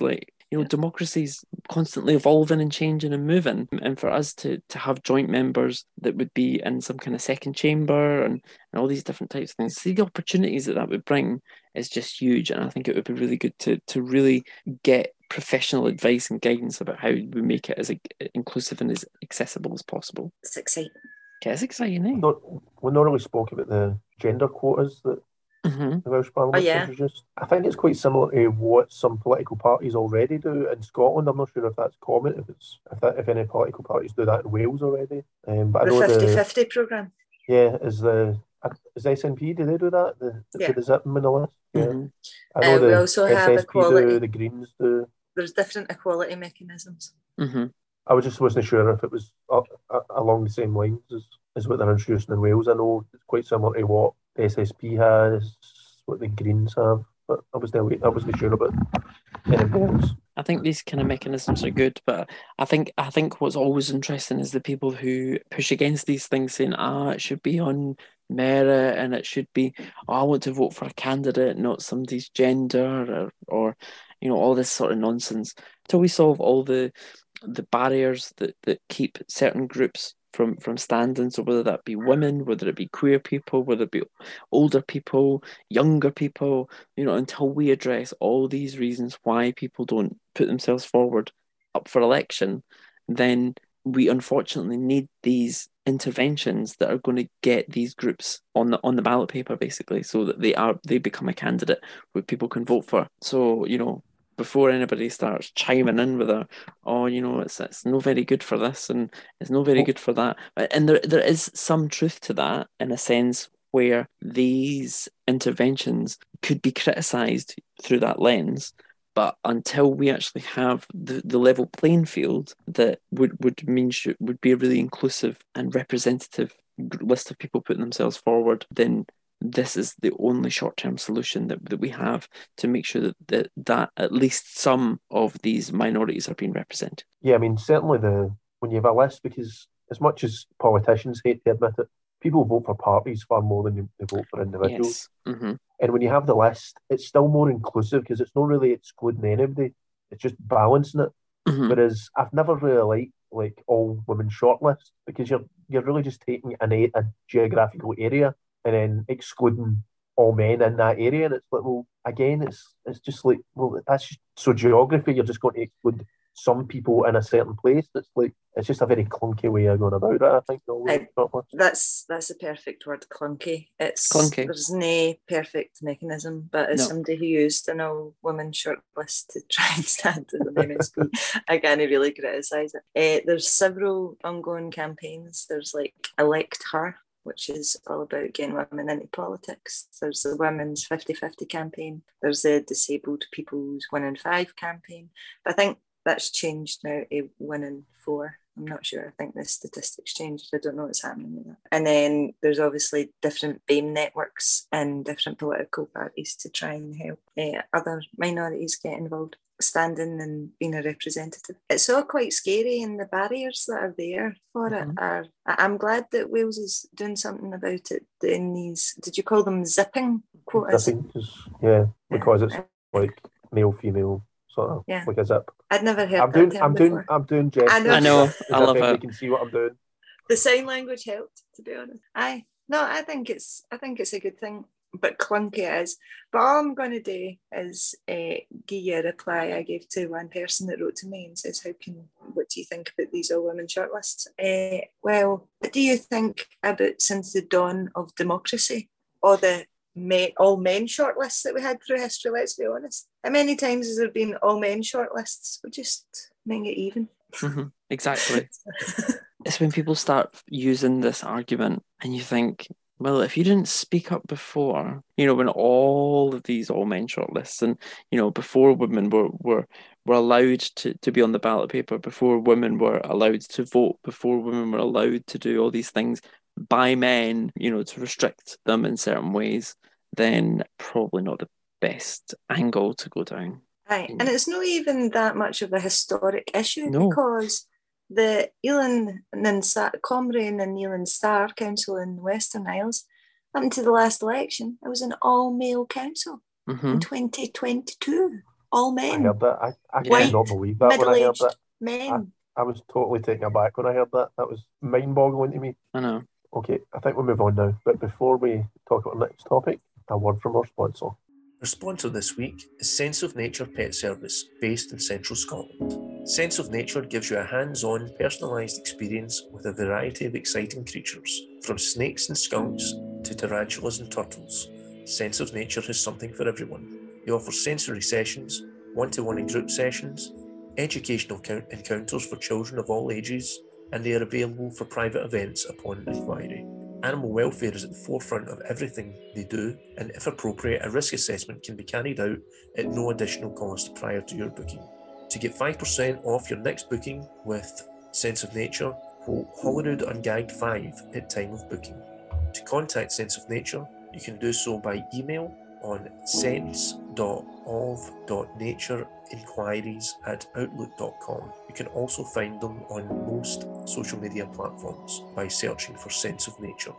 you know, democracy's constantly evolving and changing and moving. And for us to to have joint members that would be in some kind of second chamber and, and all these different types of things, see the opportunities that that would bring is just huge. And I think it would be really good to to really get professional advice and guidance about how we make it as inclusive and as accessible as possible. It's exciting. Yeah, it's exciting, eh? Not, we not really spoke about the gender quotas that Mm-hmm. the Welsh Parliament Oh, yeah. introduced. I think it's quite similar to what some political parties already do in Scotland. I'm not sure if that's common, if it's if that if any political parties do that in Wales already. Um, but I The know fifty the fifty programme. yeah is the is S N P, do they do that? The, the, Yeah. the zip them in the list. Yeah, Mm-hmm. I know Uh, we the also have S S P do, equality. the Greens do. There's different equality mechanisms. Mm-hmm. I was just wasn't sure if it was uh, uh, along the same lines as, as what they're introducing in Wales. I know it's quite similar to what the S S P has, what the Greens have, but I wasn't I wasn't sure about anything else. I think these kind of mechanisms are good, but I think I think what's always interesting is the people who push against these things, saying, "Ah, it should be on merit, and it should be, oh, I want to vote for a candidate, not somebody's gender, or, or you know, all this sort of nonsense." Until we solve all the the barriers that, that keep certain groups from from standing, so whether that be women, whether it be queer people, whether it be older people, younger people, you know, until we address all these reasons why people don't put themselves forward up for election, then we unfortunately need these interventions that are going to get these groups on the on the ballot paper, basically, so that they are they become a candidate who people can vote for. So, you know, before anybody starts chiming in with a, oh, you know, it's it's no very good for this and it's no very good for that. And there there is some truth to that, in a sense where these interventions could be criticised through that lens. But until we actually have the, the level playing field that would, would mean sh- would be a really inclusive and representative list of people putting themselves forward, then this is the only short-term solution that, that we have to make sure that, that that at least some of these minorities are being represented. Yeah, I mean, certainly the when you have a list, because as much as politicians hate to admit it, people vote for parties far more than they vote for individuals. Yes. Mm-hmm. And when you have the list, it's still more inclusive because it's not really excluding anybody. It's just balancing it. Mm-hmm. Whereas I've never really liked like all women shortlists, because you're you're really just taking an a, a geographical area and then excluding all men in that area. And it's like, well, again, it's it's just like, well, that's just, so geography, you're just going to exclude some people in a certain place. It's like, it's just a very clunky way of going about it, I think. I, that's that's a perfect word, clunky. It's clunky. There's no perfect mechanism, but as No. somebody who used an all women shortlist to try and stand in the M S P, I can't really criticise it. Uh, there's several ongoing campaigns. There's like Elect Her, which is all about getting women into politics. There's the Women's fifty fifty campaign. There's the Disabled People's One in Five campaign. But I think that's changed now to One in Four. I'm not sure. I think the statistics changed. I don't know what's happening with that. And then there's obviously different BAME networks and different political parties to try and help uh, other minorities get involved, standing and being a representative. It's all quite scary, and the barriers that are there for Mm-hmm. it are. I'm glad that Wales is doing something about it. In these, did you call them zipping quotas? I think it's, yeah, because it's like male, female, sort of Yeah. like a zip. I'd never heard I'm that doing, term I'm before. doing, I'm doing gestures. I know. I know. as I if love anybody it. can see what I'm doing. The sign language helped, to be honest. I no, I think it's I think it's a good thing, but clunky it is. But all I'm going to do is uh, give you a reply I gave to one person that wrote to me and says, "How can what do you think about these all women shortlists?" Uh, well, what do you think about since the dawn of democracy, or the men, all men shortlists that we had through history? Let's be honest. How many times has there been all men shortlists? We just make it even. Mm-hmm. Exactly. It's when people start using this argument and you think, well, if you didn't speak up before, you know, when all of these all men shortlists and, you know, before women were were, were allowed to, to be on the ballot paper, before women were allowed to vote, before women were allowed to do all these things by men, you know, to restrict them in certain ways, then probably not the best angle to go down. Right, and it's not even that much of a historic issue, No. because the Elan and Sa- Comrie and Elan Star Council in the Western Isles, up until the last election, it was an all-male council Mm-hmm. in twenty twenty-two. all I men, heard that. I, I Yeah. could not believe that when I heard middle-aged that. men. I was totally taken aback when I heard that. That was mind-boggling to me. I know. Okay, I think we'll move on now. But before we talk about the next topic, a word from our sponsor. Our sponsor this week is Sense of Nature Pet Service, based in central Scotland. Sense of Nature gives you a hands-on, personalised experience with a variety of exciting creatures, from snakes and skunks to tarantulas and turtles. Sense of Nature has something for everyone. They offer sensory sessions, one-to-one and group sessions, educational encounters for children of all ages, and they are available for private events upon inquiry. Animal welfare is at the forefront of everything they do, and if appropriate, a risk assessment can be carried out at no additional cost prior to your booking. To get five percent off your next booking with Sense of Nature, quote Holyrood Ungagged five at time of booking. To contact Sense of Nature, you can do so by email on sense dot of dot nature inquiries at outlook dot com. You can also find them on most social media platforms by searching for Sense of Nature.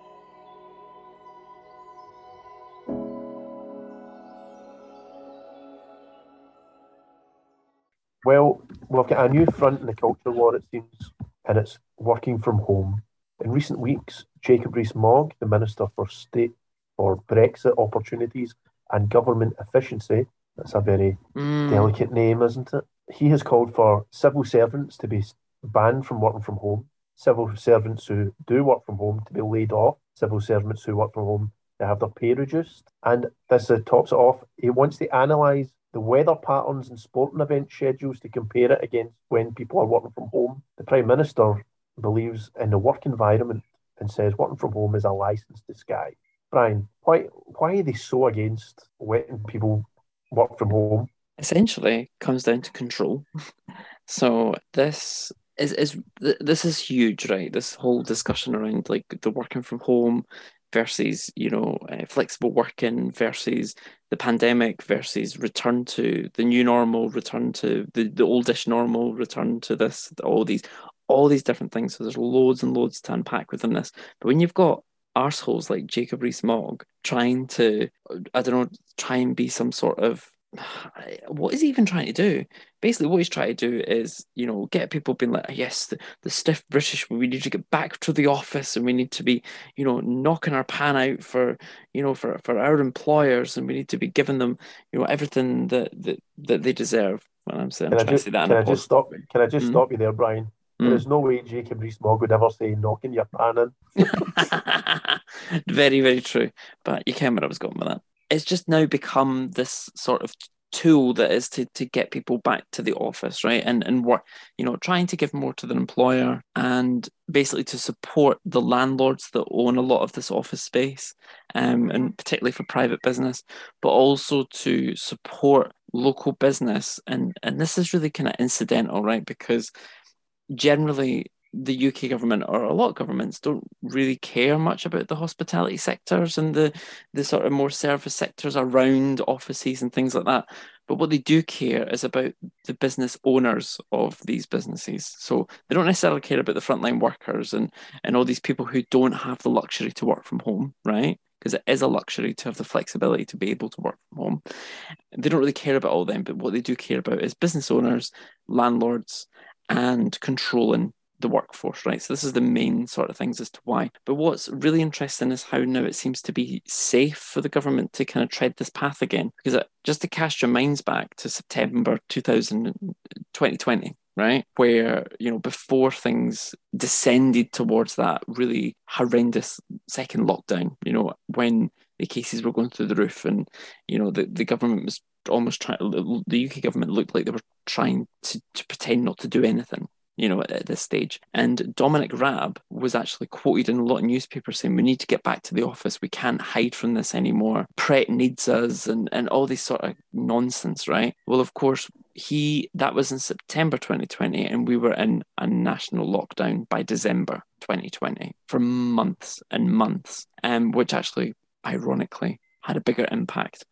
Well, we've got a new front in the culture war, it seems, and it's working from home. In recent weeks, Jacob Rees-Mogg, the Minister for State for Brexit Opportunities and Government Efficiency, that's a very Mm. delicate name, isn't it? He has called for civil servants to be banned from working from home, civil servants who do work from home to be laid off, civil servants who work from home to have their pay reduced. And this uh, tops it off. He wants to analyse the weather patterns and sporting event schedules to compare it against when people are working from home. The Prime Minister believes in the work environment and says working from home is a licence to sky. Brian, why why are they so against letting people work from home? Essentially comes down to control. So this is is this is huge, right? This whole discussion around like the working from home versus, you know, uh, flexible working versus the pandemic versus return to the new normal, return to the, the oldish normal, return to this, all these all these different things. So there's loads and loads to unpack within this. But when you've got arseholes like Jacob Rees-Mogg trying to, I don't know, try and be some sort of, what is he even trying to do? Basically, what he's trying to do is, you know, get people being like, yes, the, the stiff British, we need to get back to the office and we need to be, you know, knocking our pan out for, you know, for, for our employers, and we need to be giving them, you know, everything that that, that they deserve. Well, I'm saying, I'm Can I trying just to say that in can a I just positive stop? way. Can I just Mm. stop you there, Brian? Mm. There is no way Jacob Rees-Mogg would ever say knocking your pan in. Very, very true. But you can where I was going with that. It's just now become this sort of tool that is to to get people back to the office, right? And and work, you know, trying to give more to the employer and basically to support the landlords that own a lot of this office space, um, and particularly for private business, but also to support local business. And and this is really kind of incidental, right? Because generally the U K government, or a lot of governments, don't really care much about the hospitality sectors and the, the sort of more service sectors around offices and things like that. But what they do care is about the business owners of these businesses. So they don't necessarily care about the frontline workers and, and all these people who don't have the luxury to work from home, right? Because it is a luxury to have the flexibility to be able to work from home. They don't really care about all them, but what they do care about is business owners, landlords, and controlling the workforce, right? So this is the main sort of things as to why. But what's really interesting is how now it seems to be safe for the government to kind of tread this path again. Because it, just to cast your minds back to September twenty twenty, right? Where, you know, before things descended towards that really horrendous second lockdown, you know, when the cases were going through the roof and, you know, the, the government was almost trying, the U K government looked like they were trying to, to pretend not to do anything, you know, at, at this stage. And Dominic Raab was actually quoted in a lot of newspapers saying, we need to get back to the office. We can't hide from this anymore. Pret needs us, and, and all this sort of nonsense, right? Well, of course, he that was in September twenty twenty, and we were in a national lockdown by December twenty twenty for months and months, um, which actually, ironically, had a bigger impact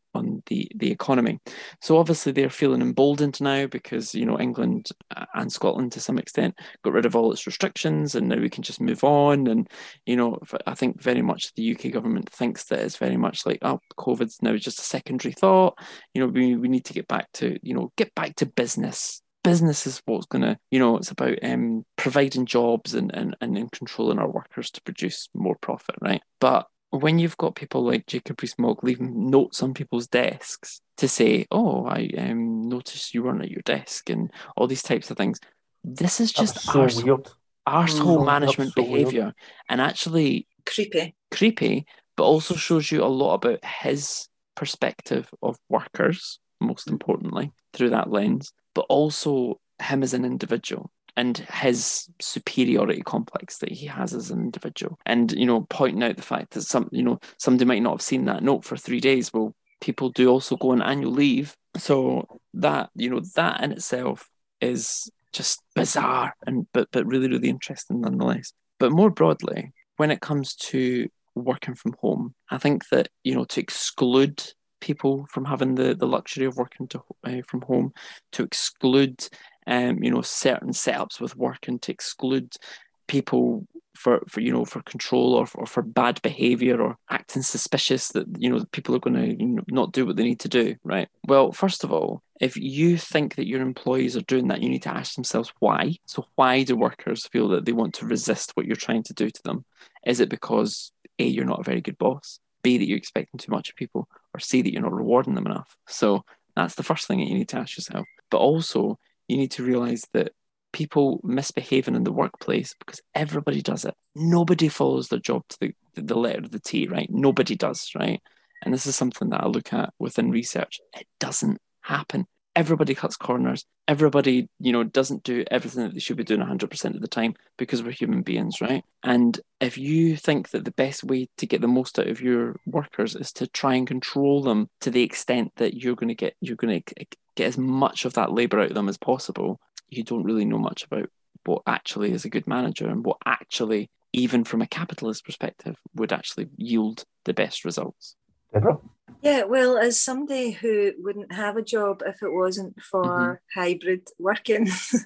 on the, the economy. So obviously they're feeling emboldened now because, you know, England and Scotland to some extent got rid of all its restrictions, and now we can just move on. And, you know, I think very much the U K government thinks that it's very much like, oh, COVID's now just a secondary thought. You know, we, we need to get back to, you know, get back to business. Business is what's going to, you know, it's about um, providing jobs and, and, and controlling our workers to produce more profit, right? But when you've got people like Jacob Rees-Mogg leaving notes on people's desks to say, oh, I um, noticed you weren't at your desk and all these types of things, this is just so arse- weird. arsehole Mm. management That's so weird. behaviour, and actually Creepy. creepy, but also shows you a lot about his perspective of workers, most importantly, through that lens, but also him as an individual and his superiority complex that he has as an individual. And, you know, pointing out the fact that some, you know, somebody might not have seen that note for three days. Well, people do also go on annual leave. So that, you know, that in itself is just bizarre and but but really, really interesting nonetheless. But more broadly, when it comes to working from home, I think that, you know, to exclude people from having the, the luxury of working to, uh, from home, to exclude um, you know, certain setups with work, and to exclude people for, for you know, for control or, or for bad behaviour or acting suspicious that, you know, people are going to, you know, not do what they need to do, right? Well, first of all, if you think that your employees are doing that, you need to ask themselves why. So why do workers feel that they want to resist what you're trying to do to them? Is it because A, you're not a very good boss, B, that you're expecting too much of people, or C, that you're not rewarding them enough? So that's the first thing that you need to ask yourself. But also, you need to realise that people misbehaving in the workplace, because everybody does it. Nobody follows their job to the, the letter of the T, right? Nobody does, right? And this is something that I look at within research. It doesn't happen. Everybody cuts corners. Everybody, you know, doesn't do everything that they should be doing one hundred percent of the time, because we're human beings, right? And if you think that the best way to get the most out of your workers is to try and control them to the extent that you're going to get, you're going to get as much of that labour out of them as possible, you don't really know much about what actually is a good manager and what actually, even from a capitalist perspective, would actually yield the best results. Deborah? Yeah, well, as somebody who wouldn't have a job if it wasn't for Mm-hmm. hybrid working,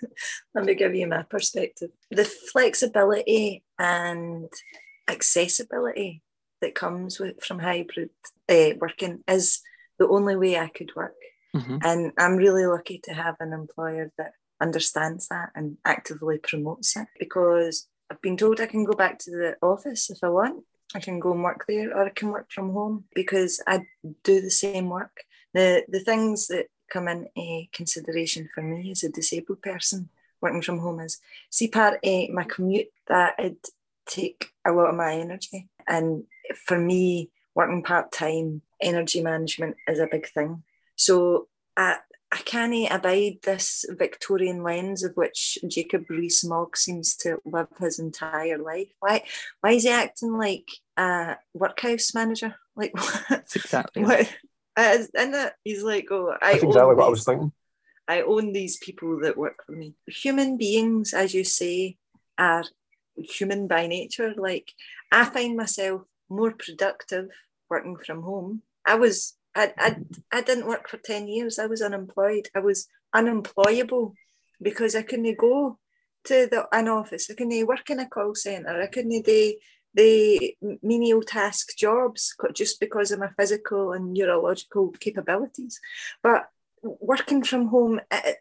let me give you my perspective. The flexibility and accessibility that comes with from hybrid uh, working is the only way I could work. Mm-hmm. And I'm really lucky to have an employer that understands that and actively promotes it, because I've been told I can go back to the office if I want. I can go and work there, or I can work from home, because I do the same work. The the things that come into consideration for me as a disabled person working from home is, see, part of my commute, that it'd take a lot of my energy. And for me, working part-time, energy management is a big thing. So I, I can't abide this Victorian lens of which Jacob Rees-Mogg seems to live his entire life. Why why is he acting like a workhouse manager? Like, what? That's exactly what? Uh, and that he's like, oh, I That's own exactly what I these, was thinking. I own these people that work for me. Human beings, as you say, are human by nature. Like, I find myself more productive working from home. I was I, I, I didn't work for ten years. I was unemployed. I was unemployable because I couldn't go to the, an office. I couldn't work in a call centre. I couldn't do the menial task jobs just because of my physical and neurological capabilities. But working from home, I,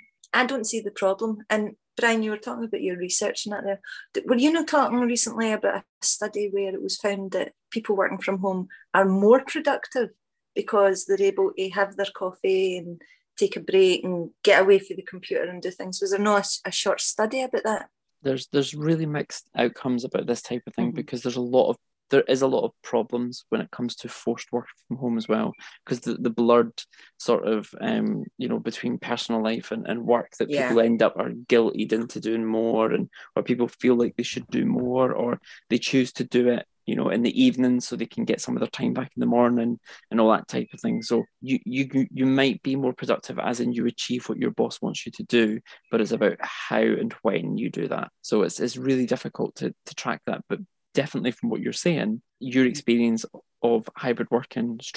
I don't see the problem. And Brian, you were talking about your research and that there. Were you not talking recently about a study where it was found that people working from home are more productive because they're able to have their coffee and take a break and get away from the computer and do things? Was there not a, a short study about that? There's there's really mixed outcomes about this type of thing, Mm-hmm. because there's a lot of there is a lot of problems when it comes to forced work from home as well, because the, the blurred sort of um you know between personal life and, and work that Yeah. people end up are guilted into doing more, and or people feel like they should do more, or they choose to do it you know in the evening so they can get some of their time back in the morning and all that type of thing. So you you you might be more productive, as in you achieve what your boss wants you to do, but it's about how and when you do that. So it's it's really difficult to to track that. But definitely from what you're saying, your experience of hybrid working stroke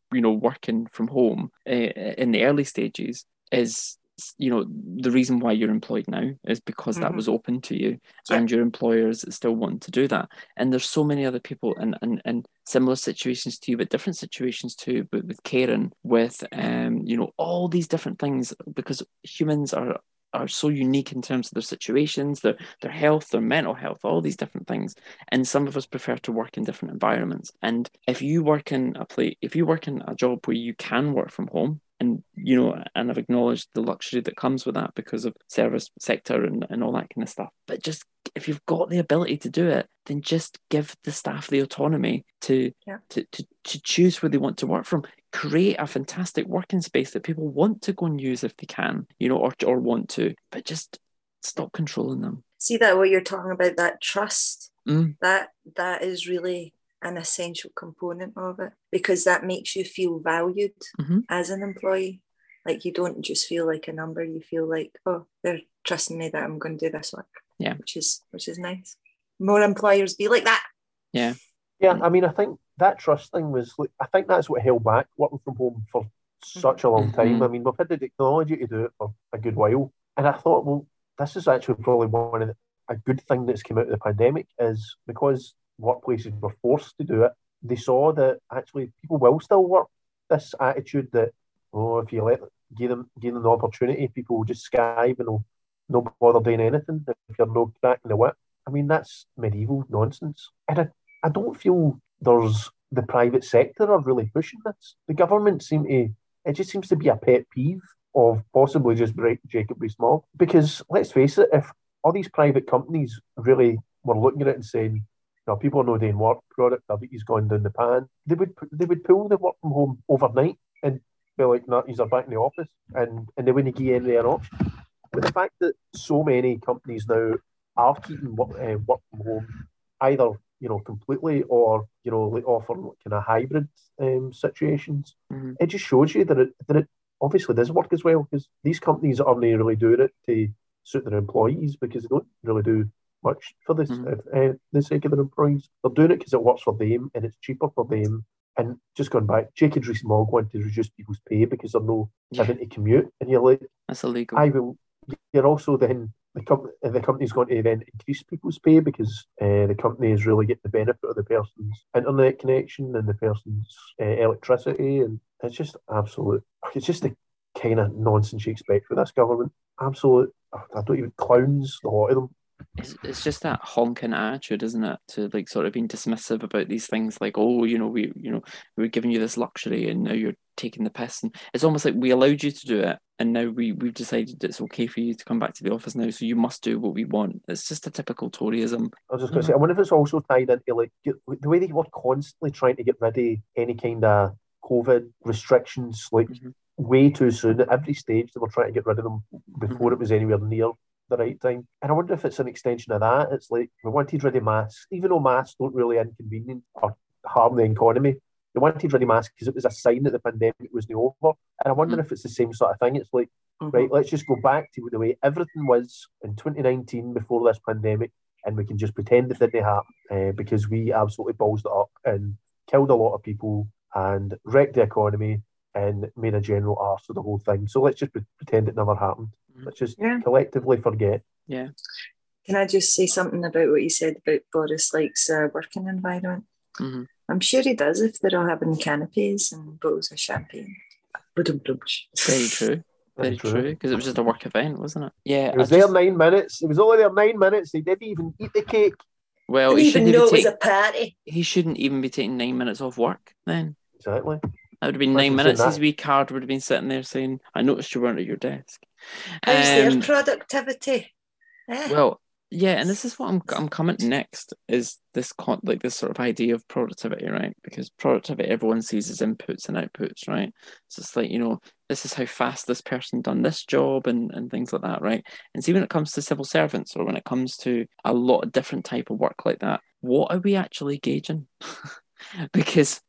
you know, working from home uh, in the early stages is, you know, the reason why you're employed now is because mm-hmm. that was open to you, yeah. and your employers still want to do that. And there's so many other people in, in, in similar situations to you, but different situations too, but with Karen, with, um, you know, all these different things, because humans are are so unique in terms of their situations, their their health, their mental health, all these different things. And some of us prefer to work in different environments. And if you work in a place, if you work in a job where you can work from home, and, you know, and I've acknowledged the luxury that comes with that because of service sector and, and all that kind of stuff. But just, if you've got the ability to do it, then just give the staff the autonomy to, yeah. to, to, to choose where they want to work from. Create a fantastic working space that people want to go and use if they can, you know, or, or want to, but just stop controlling them. See that what you're talking about, that trust, mm. that that is really an essential component of it, because that makes you feel valued mm-hmm. as an employee. Like, you don't just feel like a number, you feel like, oh, they're trusting me that I'm going to do this work. Yeah. Which is which is nice. More employers be like that. Yeah. Yeah, I mean, I think that trust thing was, like, I think that's what held back working from home for such a long time. Mm-hmm. I mean, we've had the technology to do it for a good while. And I thought, well, this is actually probably one of the, a good thing that's come out of the pandemic, is because workplaces were forced to do it, they saw that actually people will still work. This attitude that, oh, if you let give them give them the opportunity, people will just Skype and will no bother doing anything if you're no cracking the whip. I mean, that's medieval nonsense. And I, I don't feel there's the private sector are really pushing this. The government seem to, it just seems to be a pet peeve of possibly just break Jacob Rees-Mogg. Because let's face it, if all these private companies really were looking at it and saying, you know, people are not doing work, productivity's gone down the pan, they would they would pull the work from home overnight and be like, no, he's back in the office, and, and they wouldn't give any other option. But the fact that so many companies now are keeping work, uh, work from home, either, you know, completely or, you know, like offer kind of hybrid um, situations, mm-hmm. it just shows you that it, that it obviously does work as well, because these companies aren't really doing it to suit their employees, because they don't really do much for this, mm-hmm. uh, the sake of their employees. They're doing it because it works for them and it's cheaper for them. And just going back, Jacob Rees-Mogg wanted to reduce people's pay because they're no yeah. having to commute, and you're like, that's illegal. I will. You're also then the company. The company's going to then increase people's pay because uh, the company is really getting the benefit of the person's internet connection and the person's uh, electricity, and it's just absolute. It's just the kind of nonsense you expect from this government. Absolute. I don't even clowns. A lot of them. It's, it's just that honking attitude, isn't it? To like sort of being dismissive about these things, like, oh, you know, we, you know, we were giving you this luxury, and now you're taking the piss. And it's almost like we allowed you to do it, and now we we've decided it's okay for you to come back to the office now, so you must do what we want. It's just a typical Toryism. I was just going to say, I wonder if it's also tied into like the way they were constantly trying to get rid of any kind of COVID restrictions, like mm-hmm. way too soon. At every stage, they were trying to get rid of them before mm-hmm. it was anywhere near the right time. And I wonder if it's an extension of that. It's like, we wanted rid of masks, even though masks don't really inconvenience or harm the economy. They wanted rid of masks because it was a sign that the pandemic was now over. And I wonder mm-hmm. if it's the same sort of thing. It's like, mm-hmm. right, let's just go back to the way everything was in twenty nineteen before this pandemic, and we can just pretend it didn't happen uh, because we absolutely ballsed it up and killed a lot of people and wrecked the economy and made a general arse of the whole thing. So let's just pretend it never happened. Let's just yeah. collectively forget. Yeah. Can I just say something about what you said about Boris likes uh, working environment? Mm-hmm. I'm sure he does if they're all having canopies and bottles of champagne. Very true. Very true. Because it was just a work event, wasn't it? Yeah. He was I there just... nine minutes. He was only there nine minutes. He didn't even eat the cake. Well, didn't he even shouldn't know even it take... was a party. He shouldn't even be taking nine minutes off work then. Exactly. That would have been nine minutes. His wee card would have been sitting there saying, I noticed you weren't at your desk. How's um, their productivity? Eh? Well, yeah, and this is what I'm I'm coming to next, is this con- like this sort of idea of productivity, right? Because productivity, everyone sees as inputs and outputs, right? So it's like, you know, this is how fast this person done this job and, and things like that, right? And see, when it comes to civil servants, or when it comes to a lot of different type of work like that, what are we actually gauging? Because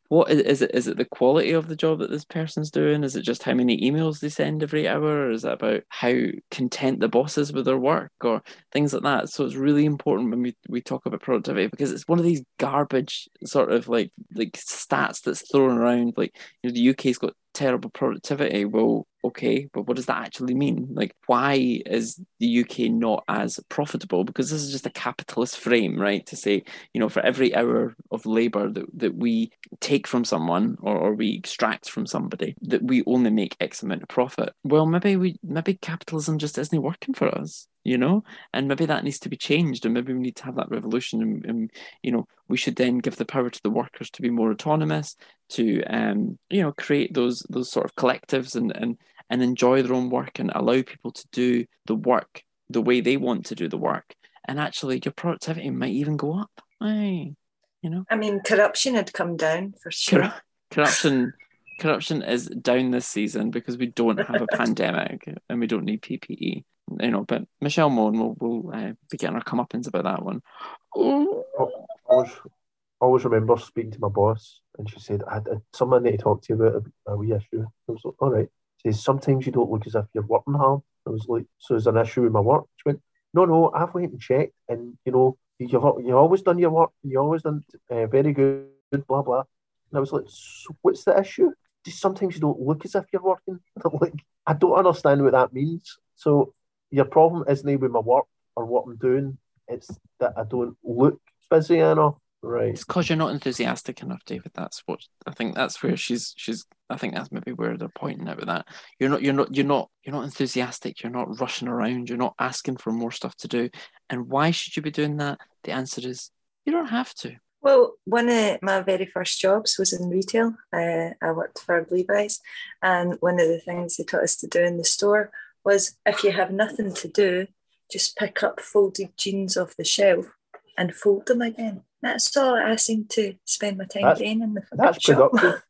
what is, is it? Is it the quality of the job that this person's doing? Is it just how many emails they send every hour? Or is it about how content the boss is with their work or things like that? So it's really important when we, we talk about productivity, because it's one of these garbage sort of like like stats that's thrown around. Like, you know, the U K's got terrible productivity. Well, okay, but what does that actually mean? Like, why is the U K not as profitable? Because this is just a capitalist frame, right? To say, you know, for every hour of labour that, that we take from someone or, or we extract from somebody, that we only make X amount of profit. Well, maybe we maybe capitalism just isn't working for us, you know? And maybe that needs to be changed, and maybe we need to have that revolution, and, and you know, we should then give the power to the workers to be more autonomous, to um, you know, create those those sort of collectives and and and enjoy their own work and allow people to do the work the way they want to do the work. And actually your productivity might even go up. Aye, you know? I mean, corruption had come down for sure. Cor- corruption corruption is down this season because we don't have a pandemic and we don't need P P E. You know, but Michelle Moan will, will uh, be getting her comeuppance about that one. Oh. I always, always remember speaking to my boss, and she said, I had someone I need to talk to you about a, a wee issue. I was like, all right. She says, sometimes you don't look as if you're working hard. I was like, so is there an issue with my work? She went, no, no, I've went and checked, and, you know, you've, you've always done your work, and you've always done uh, very good, blah, blah. And I was like, so what's the issue? Just sometimes you don't look as if you're working. I'm like, I don't understand what that means. So your problem isn't with my work or what I'm doing. It's that I don't look busy enough. Right. It's because you're not enthusiastic enough, David. That's what I think. That's where she's. She's. I think that's maybe where they're pointing out with that. You're not. You're not. You're not. You're not enthusiastic. You're not rushing around. You're not asking for more stuff to do. And why should you be doing that? The answer is you don't have to. Well, one of my very first jobs was in retail. Uh, I worked for Levi's, and one of the things they taught us to do in the store was, if you have nothing to do, just pick up folded jeans off the shelf and fold them again. That's all I seem to spend my time that's, doing in the that's shop. productive.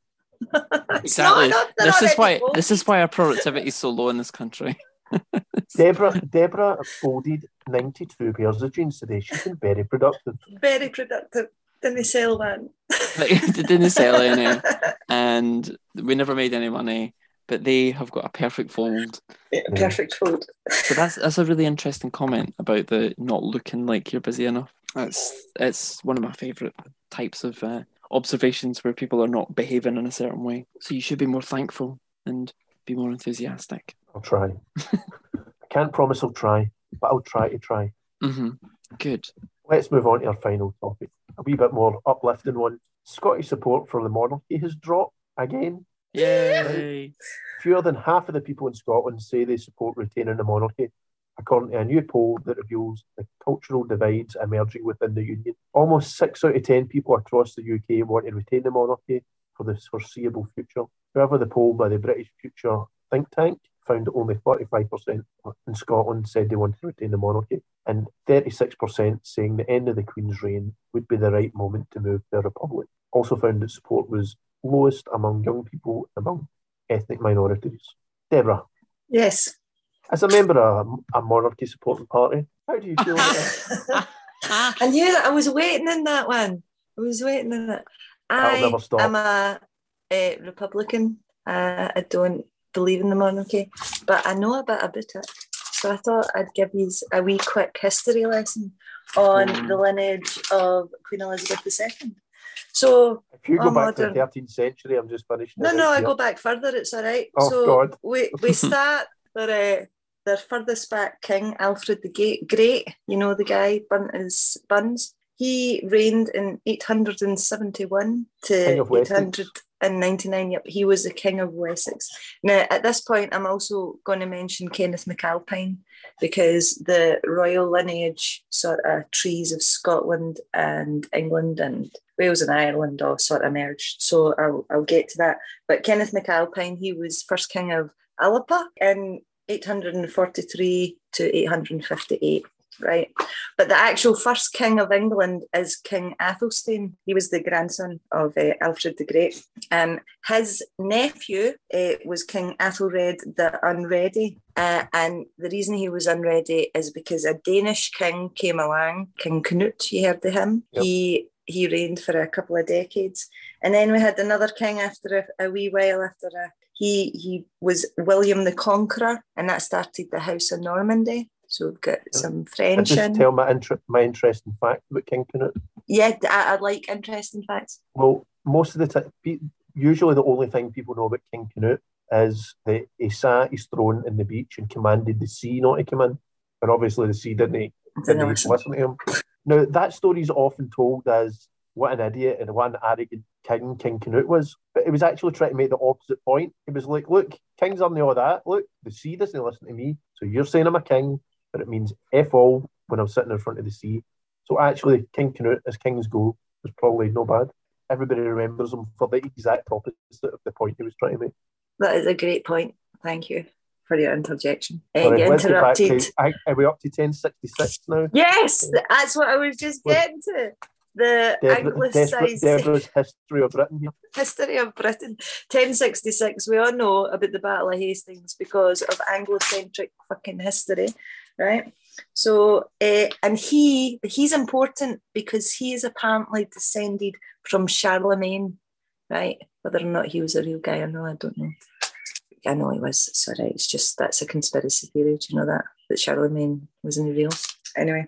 Exactly. Not, not, this is why. folded. This is why our productivity is so low in this country. Deborah, Deborah folded ninety-two pairs of jeans today. She's been very productive. Very productive. Didn't sell one. They didn't sell any, and we never made any money. But they have got a perfect fold. Yeah, perfect fold. So that's that's a really interesting comment about the not looking like you're busy enough. That's it's one of my favourite types of uh, observations where people are not behaving in a certain way. So you should be more thankful and be more enthusiastic. I'll try. I can't promise I'll try, but I'll try to try. Mm-hmm. Good. Let's move on to our final topic. A wee bit more uplifting one. Scottish support for the monarchy has dropped again. Yay! Fewer than half of the people in Scotland say they support retaining the monarchy, according to a new poll that reveals the cultural divides emerging within the Union. Almost six out of ten people across the U K want to retain the monarchy for the foreseeable future. However, the poll by the British Future think tank found that only forty-five percent in Scotland said they wanted to retain the monarchy, and thirty-six percent saying the end of the Queen's reign would be the right moment to move to a republic. Also found that support was lowest among young people and among ethnic minorities. Deborah. Yes. As a member of a, a monarchy supporting party, how do you feel about it? I knew that. I was waiting in that one. I was waiting in it. That'll I never stop. am a, a Republican. Uh, I don't believe in the monarchy, but I know a bit about it. So I thought I'd give you a wee quick history lesson on Mm. the lineage of Queen Elizabeth the Second. So If you go Oh, back to modern. the thirteenth century, I'm just finishing. no, it no, out I here. go back further. It's all right. Oh, so God. we we start their uh, their furthest back king, Alfred the Ga- Great. You know, the guy burnt his buns. He reigned in eight hundred seventy-one King to of Wessex. eight hundred ninety-nine. Yep, he was the king of Wessex. Now, at this point, I'm also going to mention Kenneth MacAlpine, because the royal lineage sort of trees of Scotland and England and Wales and Ireland all sort of merged. So I'll, I'll get to that. But Kenneth MacAlpine, he was first king of Alapa in eight hundred forty-three to eight hundred fifty-eight. Right, but the actual first king of England is King Athelstan. He was the grandson of uh, Alfred the Great. Um, his nephew uh, was King Athelred the Unready, uh, and the reason he was unready is because a Danish king came along, King Canute. You heard of him? Yep. He he reigned for a couple of decades. And then we had another king after a, a wee while after a, he he was William the Conqueror, and that started the House of Normandy. So we've got some I French just in. tell my inter- my interesting fact about King Canute. Yeah, I, I like interesting facts. Well, most of the time, usually the only thing people know about King Canute is that he sat his throne in the beach and commanded the sea not to come in. And obviously the sea didn't, didn't, Didn't listen. listen. to him. Now, that story is often told as what an idiot and what an arrogant king King Canute was. But he was actually trying to make the opposite point. He was like, look, kings aren't all that. Look, the sea doesn't listen to me. So you're saying I'm a king, but it means F all when I'm sitting in front of the sea. So actually, King Canute, as kings go, was probably no bad. Everybody remembers him for the exact opposite of the point he was trying to make. That is a great point. Thank you for your interjection. Uh, Sorry, you let's get back interrupted. to, I- are we up to ten sixty-six now? Yes, that's what I was just Well, getting to. The Debra- Desperate- Anglicised Deborah's history of Britain here. history of Britain. ten sixty-six, we all know about the Battle of Hastings because of Anglo-centric fucking history, right? So, uh, and he he's important because he is apparently descended from Charlemagne, right? Whether or not he was a real guy or not, I don't know. I know he was, sorry, it's just, that's a conspiracy theory, do you know that? That Charlemagne wasn't real. Anyway.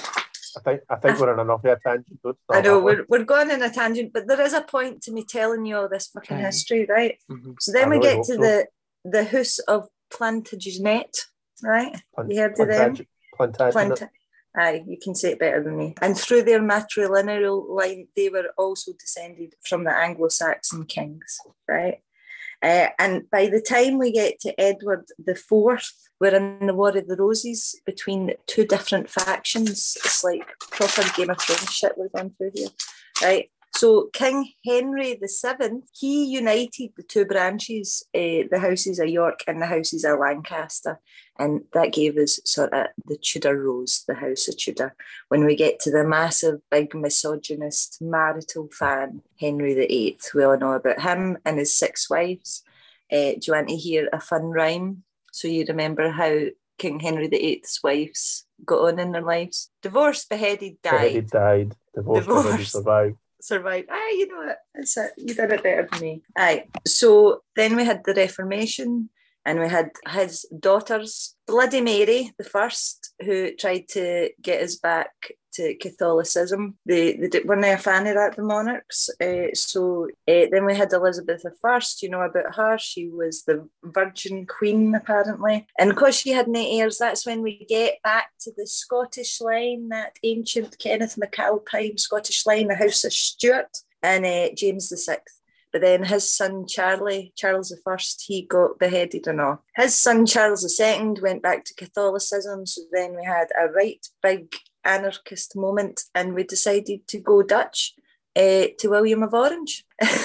I think I think we're on enough of a tangent. Don't I start know, that way. we're, we're going in a tangent, but there is a point to me telling you all this fucking Okay. history, right? Mhm. So then I we really get hope to so. the the House of Plantagenet, right? Plant- You heard of them? Plantag- Plantagenet. Planta- Aye, you can say it better than me. And through their matrilineal line, they were also descended from the Anglo-Saxon kings, right? Uh, and by the time we get to Edward the Fourth, we're in the War of the Roses between two different factions. It's like proper Game of Thrones shit we're going through here, right? So King Henry the Seventh, he united the two branches, uh, the houses of York and the houses of Lancaster, and that gave us sort of the Tudor Rose, the House of Tudor. When we get to the massive, big, misogynist, marital fan, Henry the Eighth, we all know about him and his six wives. Uh, do you want to hear a fun rhyme? So you remember how King Henry the Eighth's wives got on in their lives? Divorced, beheaded, died. Beheaded, died. Divorced, beheaded, Divorced. survived. Survived. Aye, you know it. That's it. You did it better than me. Aye. So then we had the Reformation, and we had his daughters, Bloody Mary the First, who tried to get us back to Catholicism. They, they weren't a fan of that, the monarchs. Uh, so uh, then we had Elizabeth the First. You know about her. She was the Virgin Queen, apparently. And because she had no heirs, that's when we get back to the Scottish line, that ancient Kenneth MacAlpine Scottish line, the House of Stuart, and uh, James the Sixth. But then his son Charlie, Charles the First, he got beheaded and all. His son Charles the Second went back to Catholicism. So then we had a right big anarchist moment, and we decided to go Dutch uh, to William of Orange.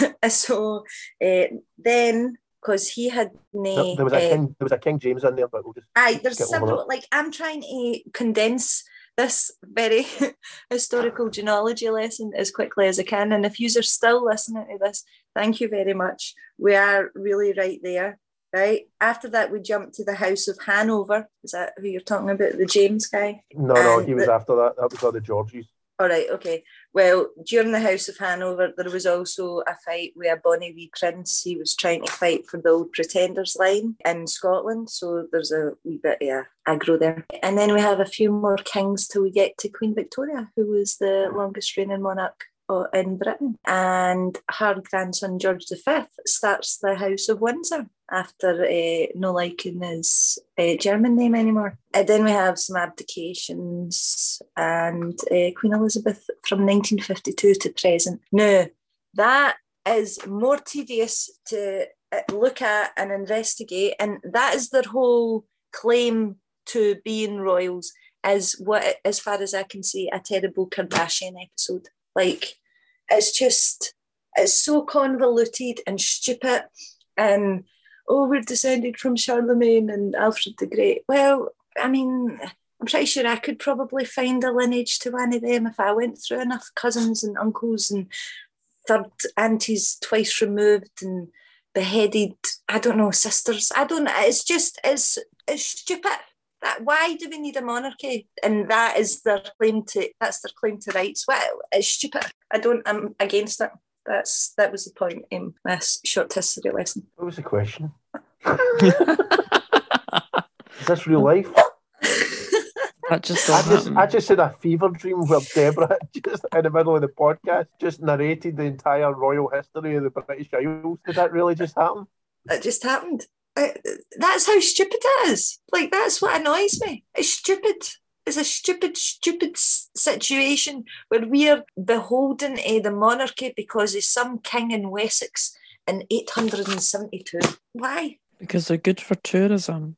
so uh, then, because he had no, There, there was a uh, king. There was a King James in there, but we'll just aye, there's get over several. that. Like I'm trying to condense this very historical genealogy lesson as quickly as I can. And if you are still listening to this, thank you very much. We are really right there, right? After that, we jumped to the House of Hanover. Is that who you're talking about? The James guy? No, no, And he was the- after that. That was all the Georges. All right, okay. Well, during the House of Hanover, there was also a fight with a bonny wee prince. He was trying to fight for the Old Pretenders line in Scotland. So there's a wee bit of aggro there. And then we have a few more kings till we get to Queen Victoria, who was the longest reigning monarch uh, in Britain. And her grandson, George the Fifth, starts the House of Windsor after uh, no liking his uh, German name anymore. And then we have some abdications and uh, Queen Elizabeth from nineteen fifty-two to present. Now, that is more tedious to uh, look at and investigate, and that is their whole claim to being royals, is what, as far as I can see, a terrible Kardashian episode. Like, it's just, it's so convoluted and stupid, and oh, we're descended from Charlemagne and Alfred the Great. Well, I mean, I'm pretty sure I could probably find a lineage to one of them if I went through enough cousins and uncles and third aunties twice removed and beheaded, I don't know, sisters. I don't know. It's just, it's, it's stupid. That why do we need a monarchy? And that is their claim to that's their claim to rights. Well, it's stupid. I don't. I'm against it. That's that was the point in this short history lesson. What was the question? Is this real life? That just I all just, happened. I just had a fever dream where Deborah, just in the middle of the podcast, just narrated the entire royal history of the British Isles. Did that really just happen? It just happened. I, that's how stupid it is. Like, that's what annoys me. It's stupid. It's a stupid, stupid situation where we're beholden to the monarchy because there's some king in Wessex in eight hundred seventy-two. Why? Because they're good for tourism.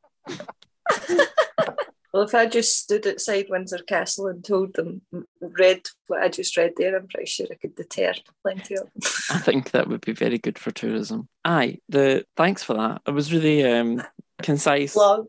Well, if I just stood outside Windsor Castle and told them, read what I just read there, I'm pretty sure I could deter plenty of them. I think that would be very good for tourism. Aye, the thanks for that. It was really um, concise, Long.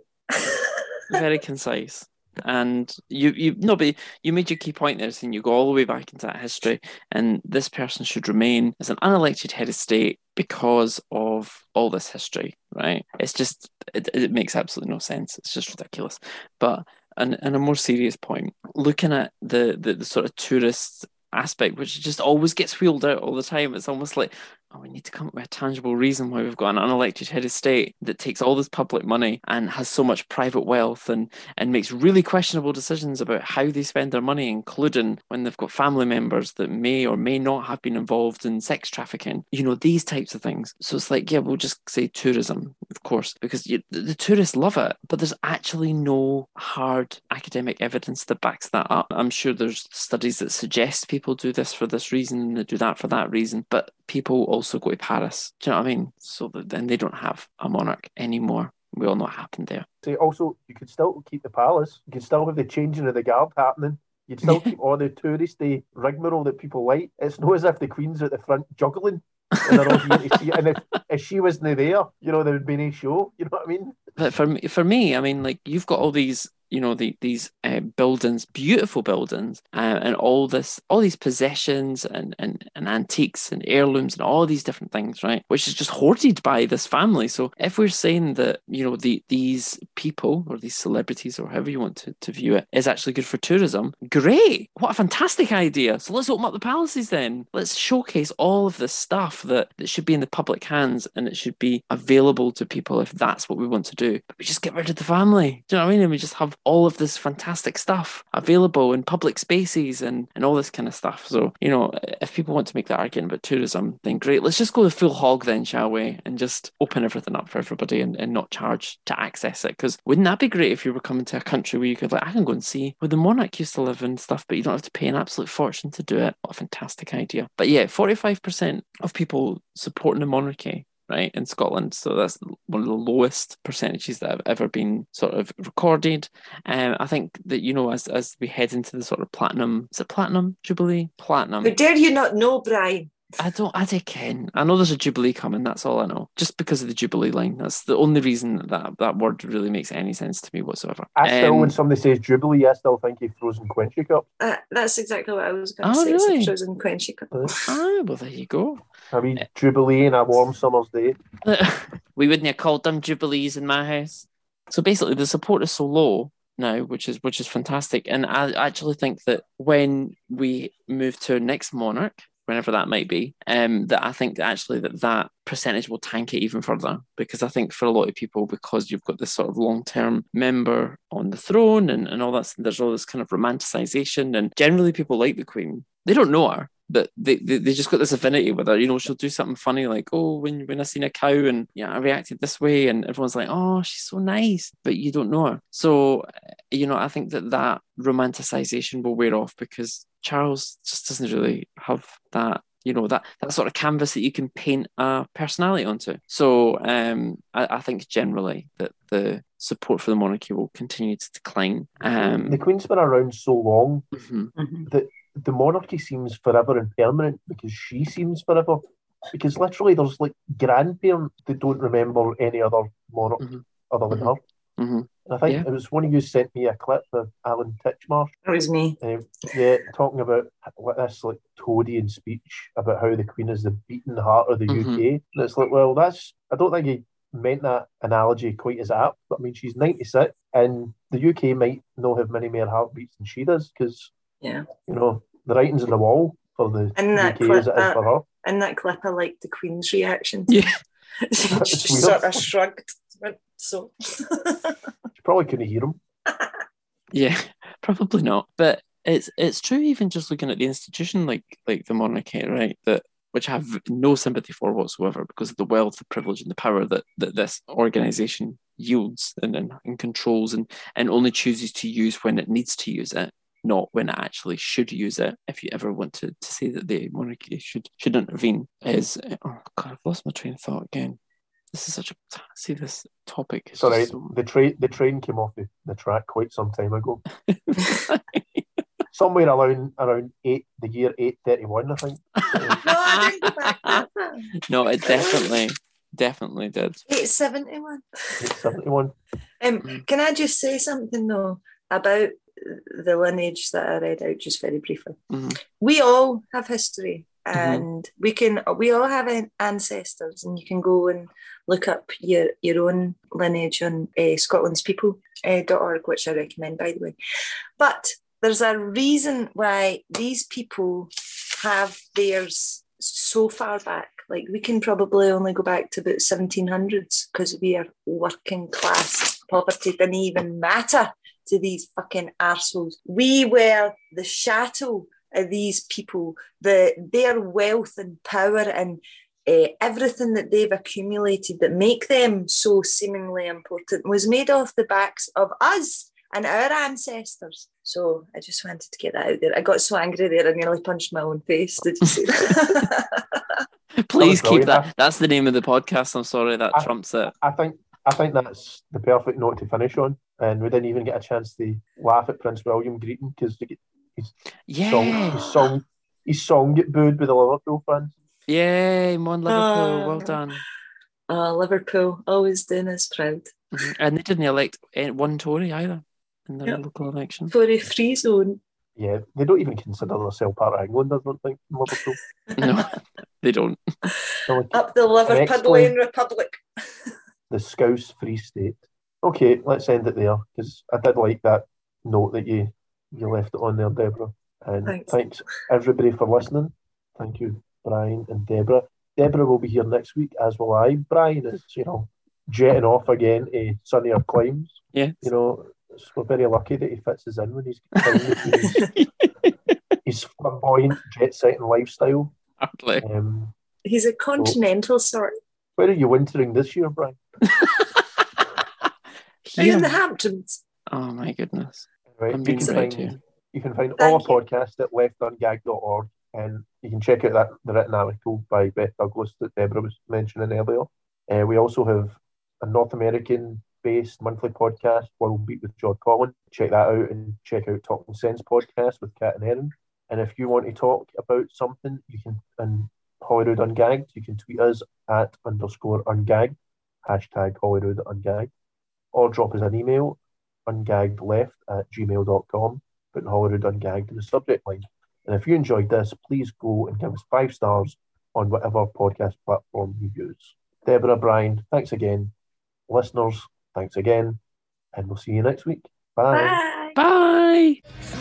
very concise. And you, you, no, but you made your key point there, saying you go all the way back into that history, and this person should remain as an unelected head of state because of all this history, right? It's just, it, it makes absolutely no sense. It's just ridiculous. But on, on a more serious point, looking at the, the, the sort of tourist aspect, which just always gets wheeled out all the time, it's almost like, oh, we need to come up with a tangible reason why we've got an unelected head of state that takes all this public money and has so much private wealth and, and makes really questionable decisions about how they spend their money, including when they've got family members that may or may not have been involved in sex trafficking, you know, these types of things. So it's like, yeah, we'll just say tourism, of course, because you, the, the tourists love it, but there's actually no hard academic evidence that backs that up. I'm sure there's studies that suggest people do this for this reason and they do that for that reason, but people also go to Paris. Do you know what I mean? So that then they don't have a monarch anymore. We all know what happened there. See, also, you could still keep the palace. You could still have the changing of the guard happening. You'd still keep all the touristy rigmarole that people like. It's not as if the Queen's at the front juggling and they're all here to see it. And if, if she wasn't there, you know, there would be no show. You know what I mean? But for me, for me, I mean, like, you've got all these, you know, the, these uh, buildings, beautiful buildings, uh, and all this, all these possessions and, and, and antiques and heirlooms and all these different things, right? Which is just hoarded by this family. So if we're saying that, you know, the these people or these celebrities or however you want to, to view it is actually good for tourism, great. What a fantastic idea. So let's open up the palaces then. Let's showcase all of this stuff that, that should be in the public hands and it should be available to people if that's what we want to do. But we just get rid of the family. Do you know what I mean? And we just have all of this fantastic stuff available in public spaces and, and all this kind of stuff. So, you know, if people want to make that argument about tourism, then great. Let's just go the full hog then, shall we? And just open everything up for everybody and, and not charge to access it. Because wouldn't that be great if you were coming to a country where you could, like, I can go and see where the monarch used to live and stuff, but you don't have to pay an absolute fortune to do it. What a fantastic idea. But yeah, forty-five percent of people supporting the monarchy, right, in Scotland. So that's one of the lowest percentages that have ever been sort of recorded. Um, I think that, you know, as as we head into the sort of platinum, is it platinum jubilee? Platinum. How dare you not know, Brian? I don't, I don't ken. I know there's a jubilee coming, that's all I know. Just because of the jubilee line. That's the only reason that that word really makes any sense to me whatsoever. I still, Um, when somebody says Jubilee, I still think of Frozen Quenchy Cup. Uh, that's exactly what I was going to Oh, say. really? It's a frozen quenchy cup. Ah, well, there you go. I mean, Jubilee in a warm summer's day. We wouldn't have called them jubilees in my house. So basically, the support is so low now, which is which is fantastic. And I actually think that when we move to our next monarch, whenever that might be, um, that I think actually that that percentage will tank it even further, because I think for a lot of people, because you've got this sort of long-term member on the throne and, and all that, there's all this kind of romanticization, and generally people like the Queen. They don't know her, but they, they, they just got this affinity with her. You know, she'll do something funny like, oh, when, when I seen a cow and yeah, I reacted this way, and everyone's like, oh, she's so nice, but you don't know her. So, you know, I think that that romanticization will wear off, because Charles just doesn't really have that, you know, that, that sort of canvas that you can paint a personality onto. So um, I, I think generally that the support for the monarchy will continue to decline. Um, The Queen's been around so long mhm. Mhm. that the monarchy seems forever and permanent because she seems forever. Because literally there's like grandparents that don't remember any other monarch Mhm. other than Mhm. her. Mhm. And I think Yeah. it was one of you sent me a clip of Alan Titchmarsh, That was me. um, yeah, talking about what this like Toadian speech about how the Queen is the beating heart of the Mhm. U K. And it's like, well, that's, I don't think he meant that analogy quite as apt, but I mean, she's ninety-six, and the U K might not have many more heartbeats than she does, because, Yeah. you know, the writing's on the wall for the And that U K as it is clip- for her. In that clip, I liked the Queen's reaction. Yeah. she It's just weird. sort of shrugged. Went, So, She probably couldn't hear him. Yeah, probably not. But it's it's true, even just looking at the institution like like the monarchy, right? That which I have no sympathy for whatsoever, because of the wealth, the privilege, and the power that, that this organisation yields and, and, and controls, and, and only chooses to use when it needs to use it, not when it actually should use it. If you ever want to, to say that the monarchy should should intervene, is oh god, I've lost my train of thought again. This is such a see this topic. Is Sorry, just so... the train the train came off the, the track quite some time ago. Somewhere around around eight the year eight thirty one, I think. no, I didn't go back. No, it definitely, definitely did. eight seventy-one. eight seventy one. Um, can I just say something though about the lineage that I read out just very briefly? Mm-hmm. We all have history, and Mm-hmm. we can we all have an- ancestors, and you can go and look up your your own lineage on uh, Scotland's People dot org, which I recommend, by the way. But there's a reason why these people have theirs so far back. Like, we can probably only go back to about seventeen hundreds, because we are working class. Poverty didn't even matter to these fucking arseholes. We were the chattel of these people. The their wealth and power and uh, everything that they've accumulated that make them so seemingly important was made off the backs of us and our ancestors. So I just wanted to get that out there. I got so angry there, I nearly punched my own face. Did you see that? Please That was keep brilliant. that. That's the name of the podcast. I'm sorry, that I- trumps it. I think I think that's the perfect note to finish on. And we didn't even get a chance to laugh at Prince William greeting, because his song Yeah, his song his song get booed with the Liverpool fans. yay, Mon Liverpool, Ah. well done. Oh, Liverpool, always doing us proud. Mhm. And they didn't elect any- one Tory either in the Yep. local election. For a free zone. Yeah, they don't even consider themselves part of England, I don't think, in Liverpool. No, they don't. They're like Up the Liverpudlian Republic. the Scouse Free State. Okay, let's end it there, because I did like that note that you you left it on there, Deborah. And Thanks. thanks everybody for listening. Thank you, Brian and Deborah. Deborah will be here next week, as will I. Brian is, you know, jetting off again to sunnier climes. Yeah. You know, so we're very lucky that he fits us in when he's time between his, his flamboyant, jet-setting lifestyle. Hardly. Um, He's a continental sort. where are you wintering this year, Brian? Are you in Here. the Hamptons? Oh my goodness. Right, I'm you being can right find here. you can find Thank all you. our podcasts at left ungag dot org, and you can check out that the written article by Beth Douglas that Deborah was mentioning earlier. Uh, we also have a North American-based monthly podcast, World Beat with George Collin. Check that out, and check out Talking Sense podcast with Kat and Erin. And if you want to talk about something, you can in Holyrood Ungagged, you can tweet us at underscore ungagged, hashtag Holyrood Ungagged, or drop us an email, ungaggedleft at gmail dot com, putting Holyrood Ungagged in the subject line. And if you enjoyed this, please go and give us five stars on whatever podcast platform you use. Deborah, Brian, thanks again. Listeners, thanks again. And we'll see you next week. Bye. Bye. Bye.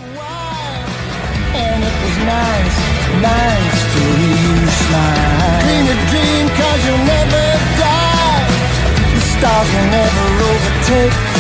And it was nice, nice to hear you smile. Dream a dream, cause you'll never die. The stars will never overtake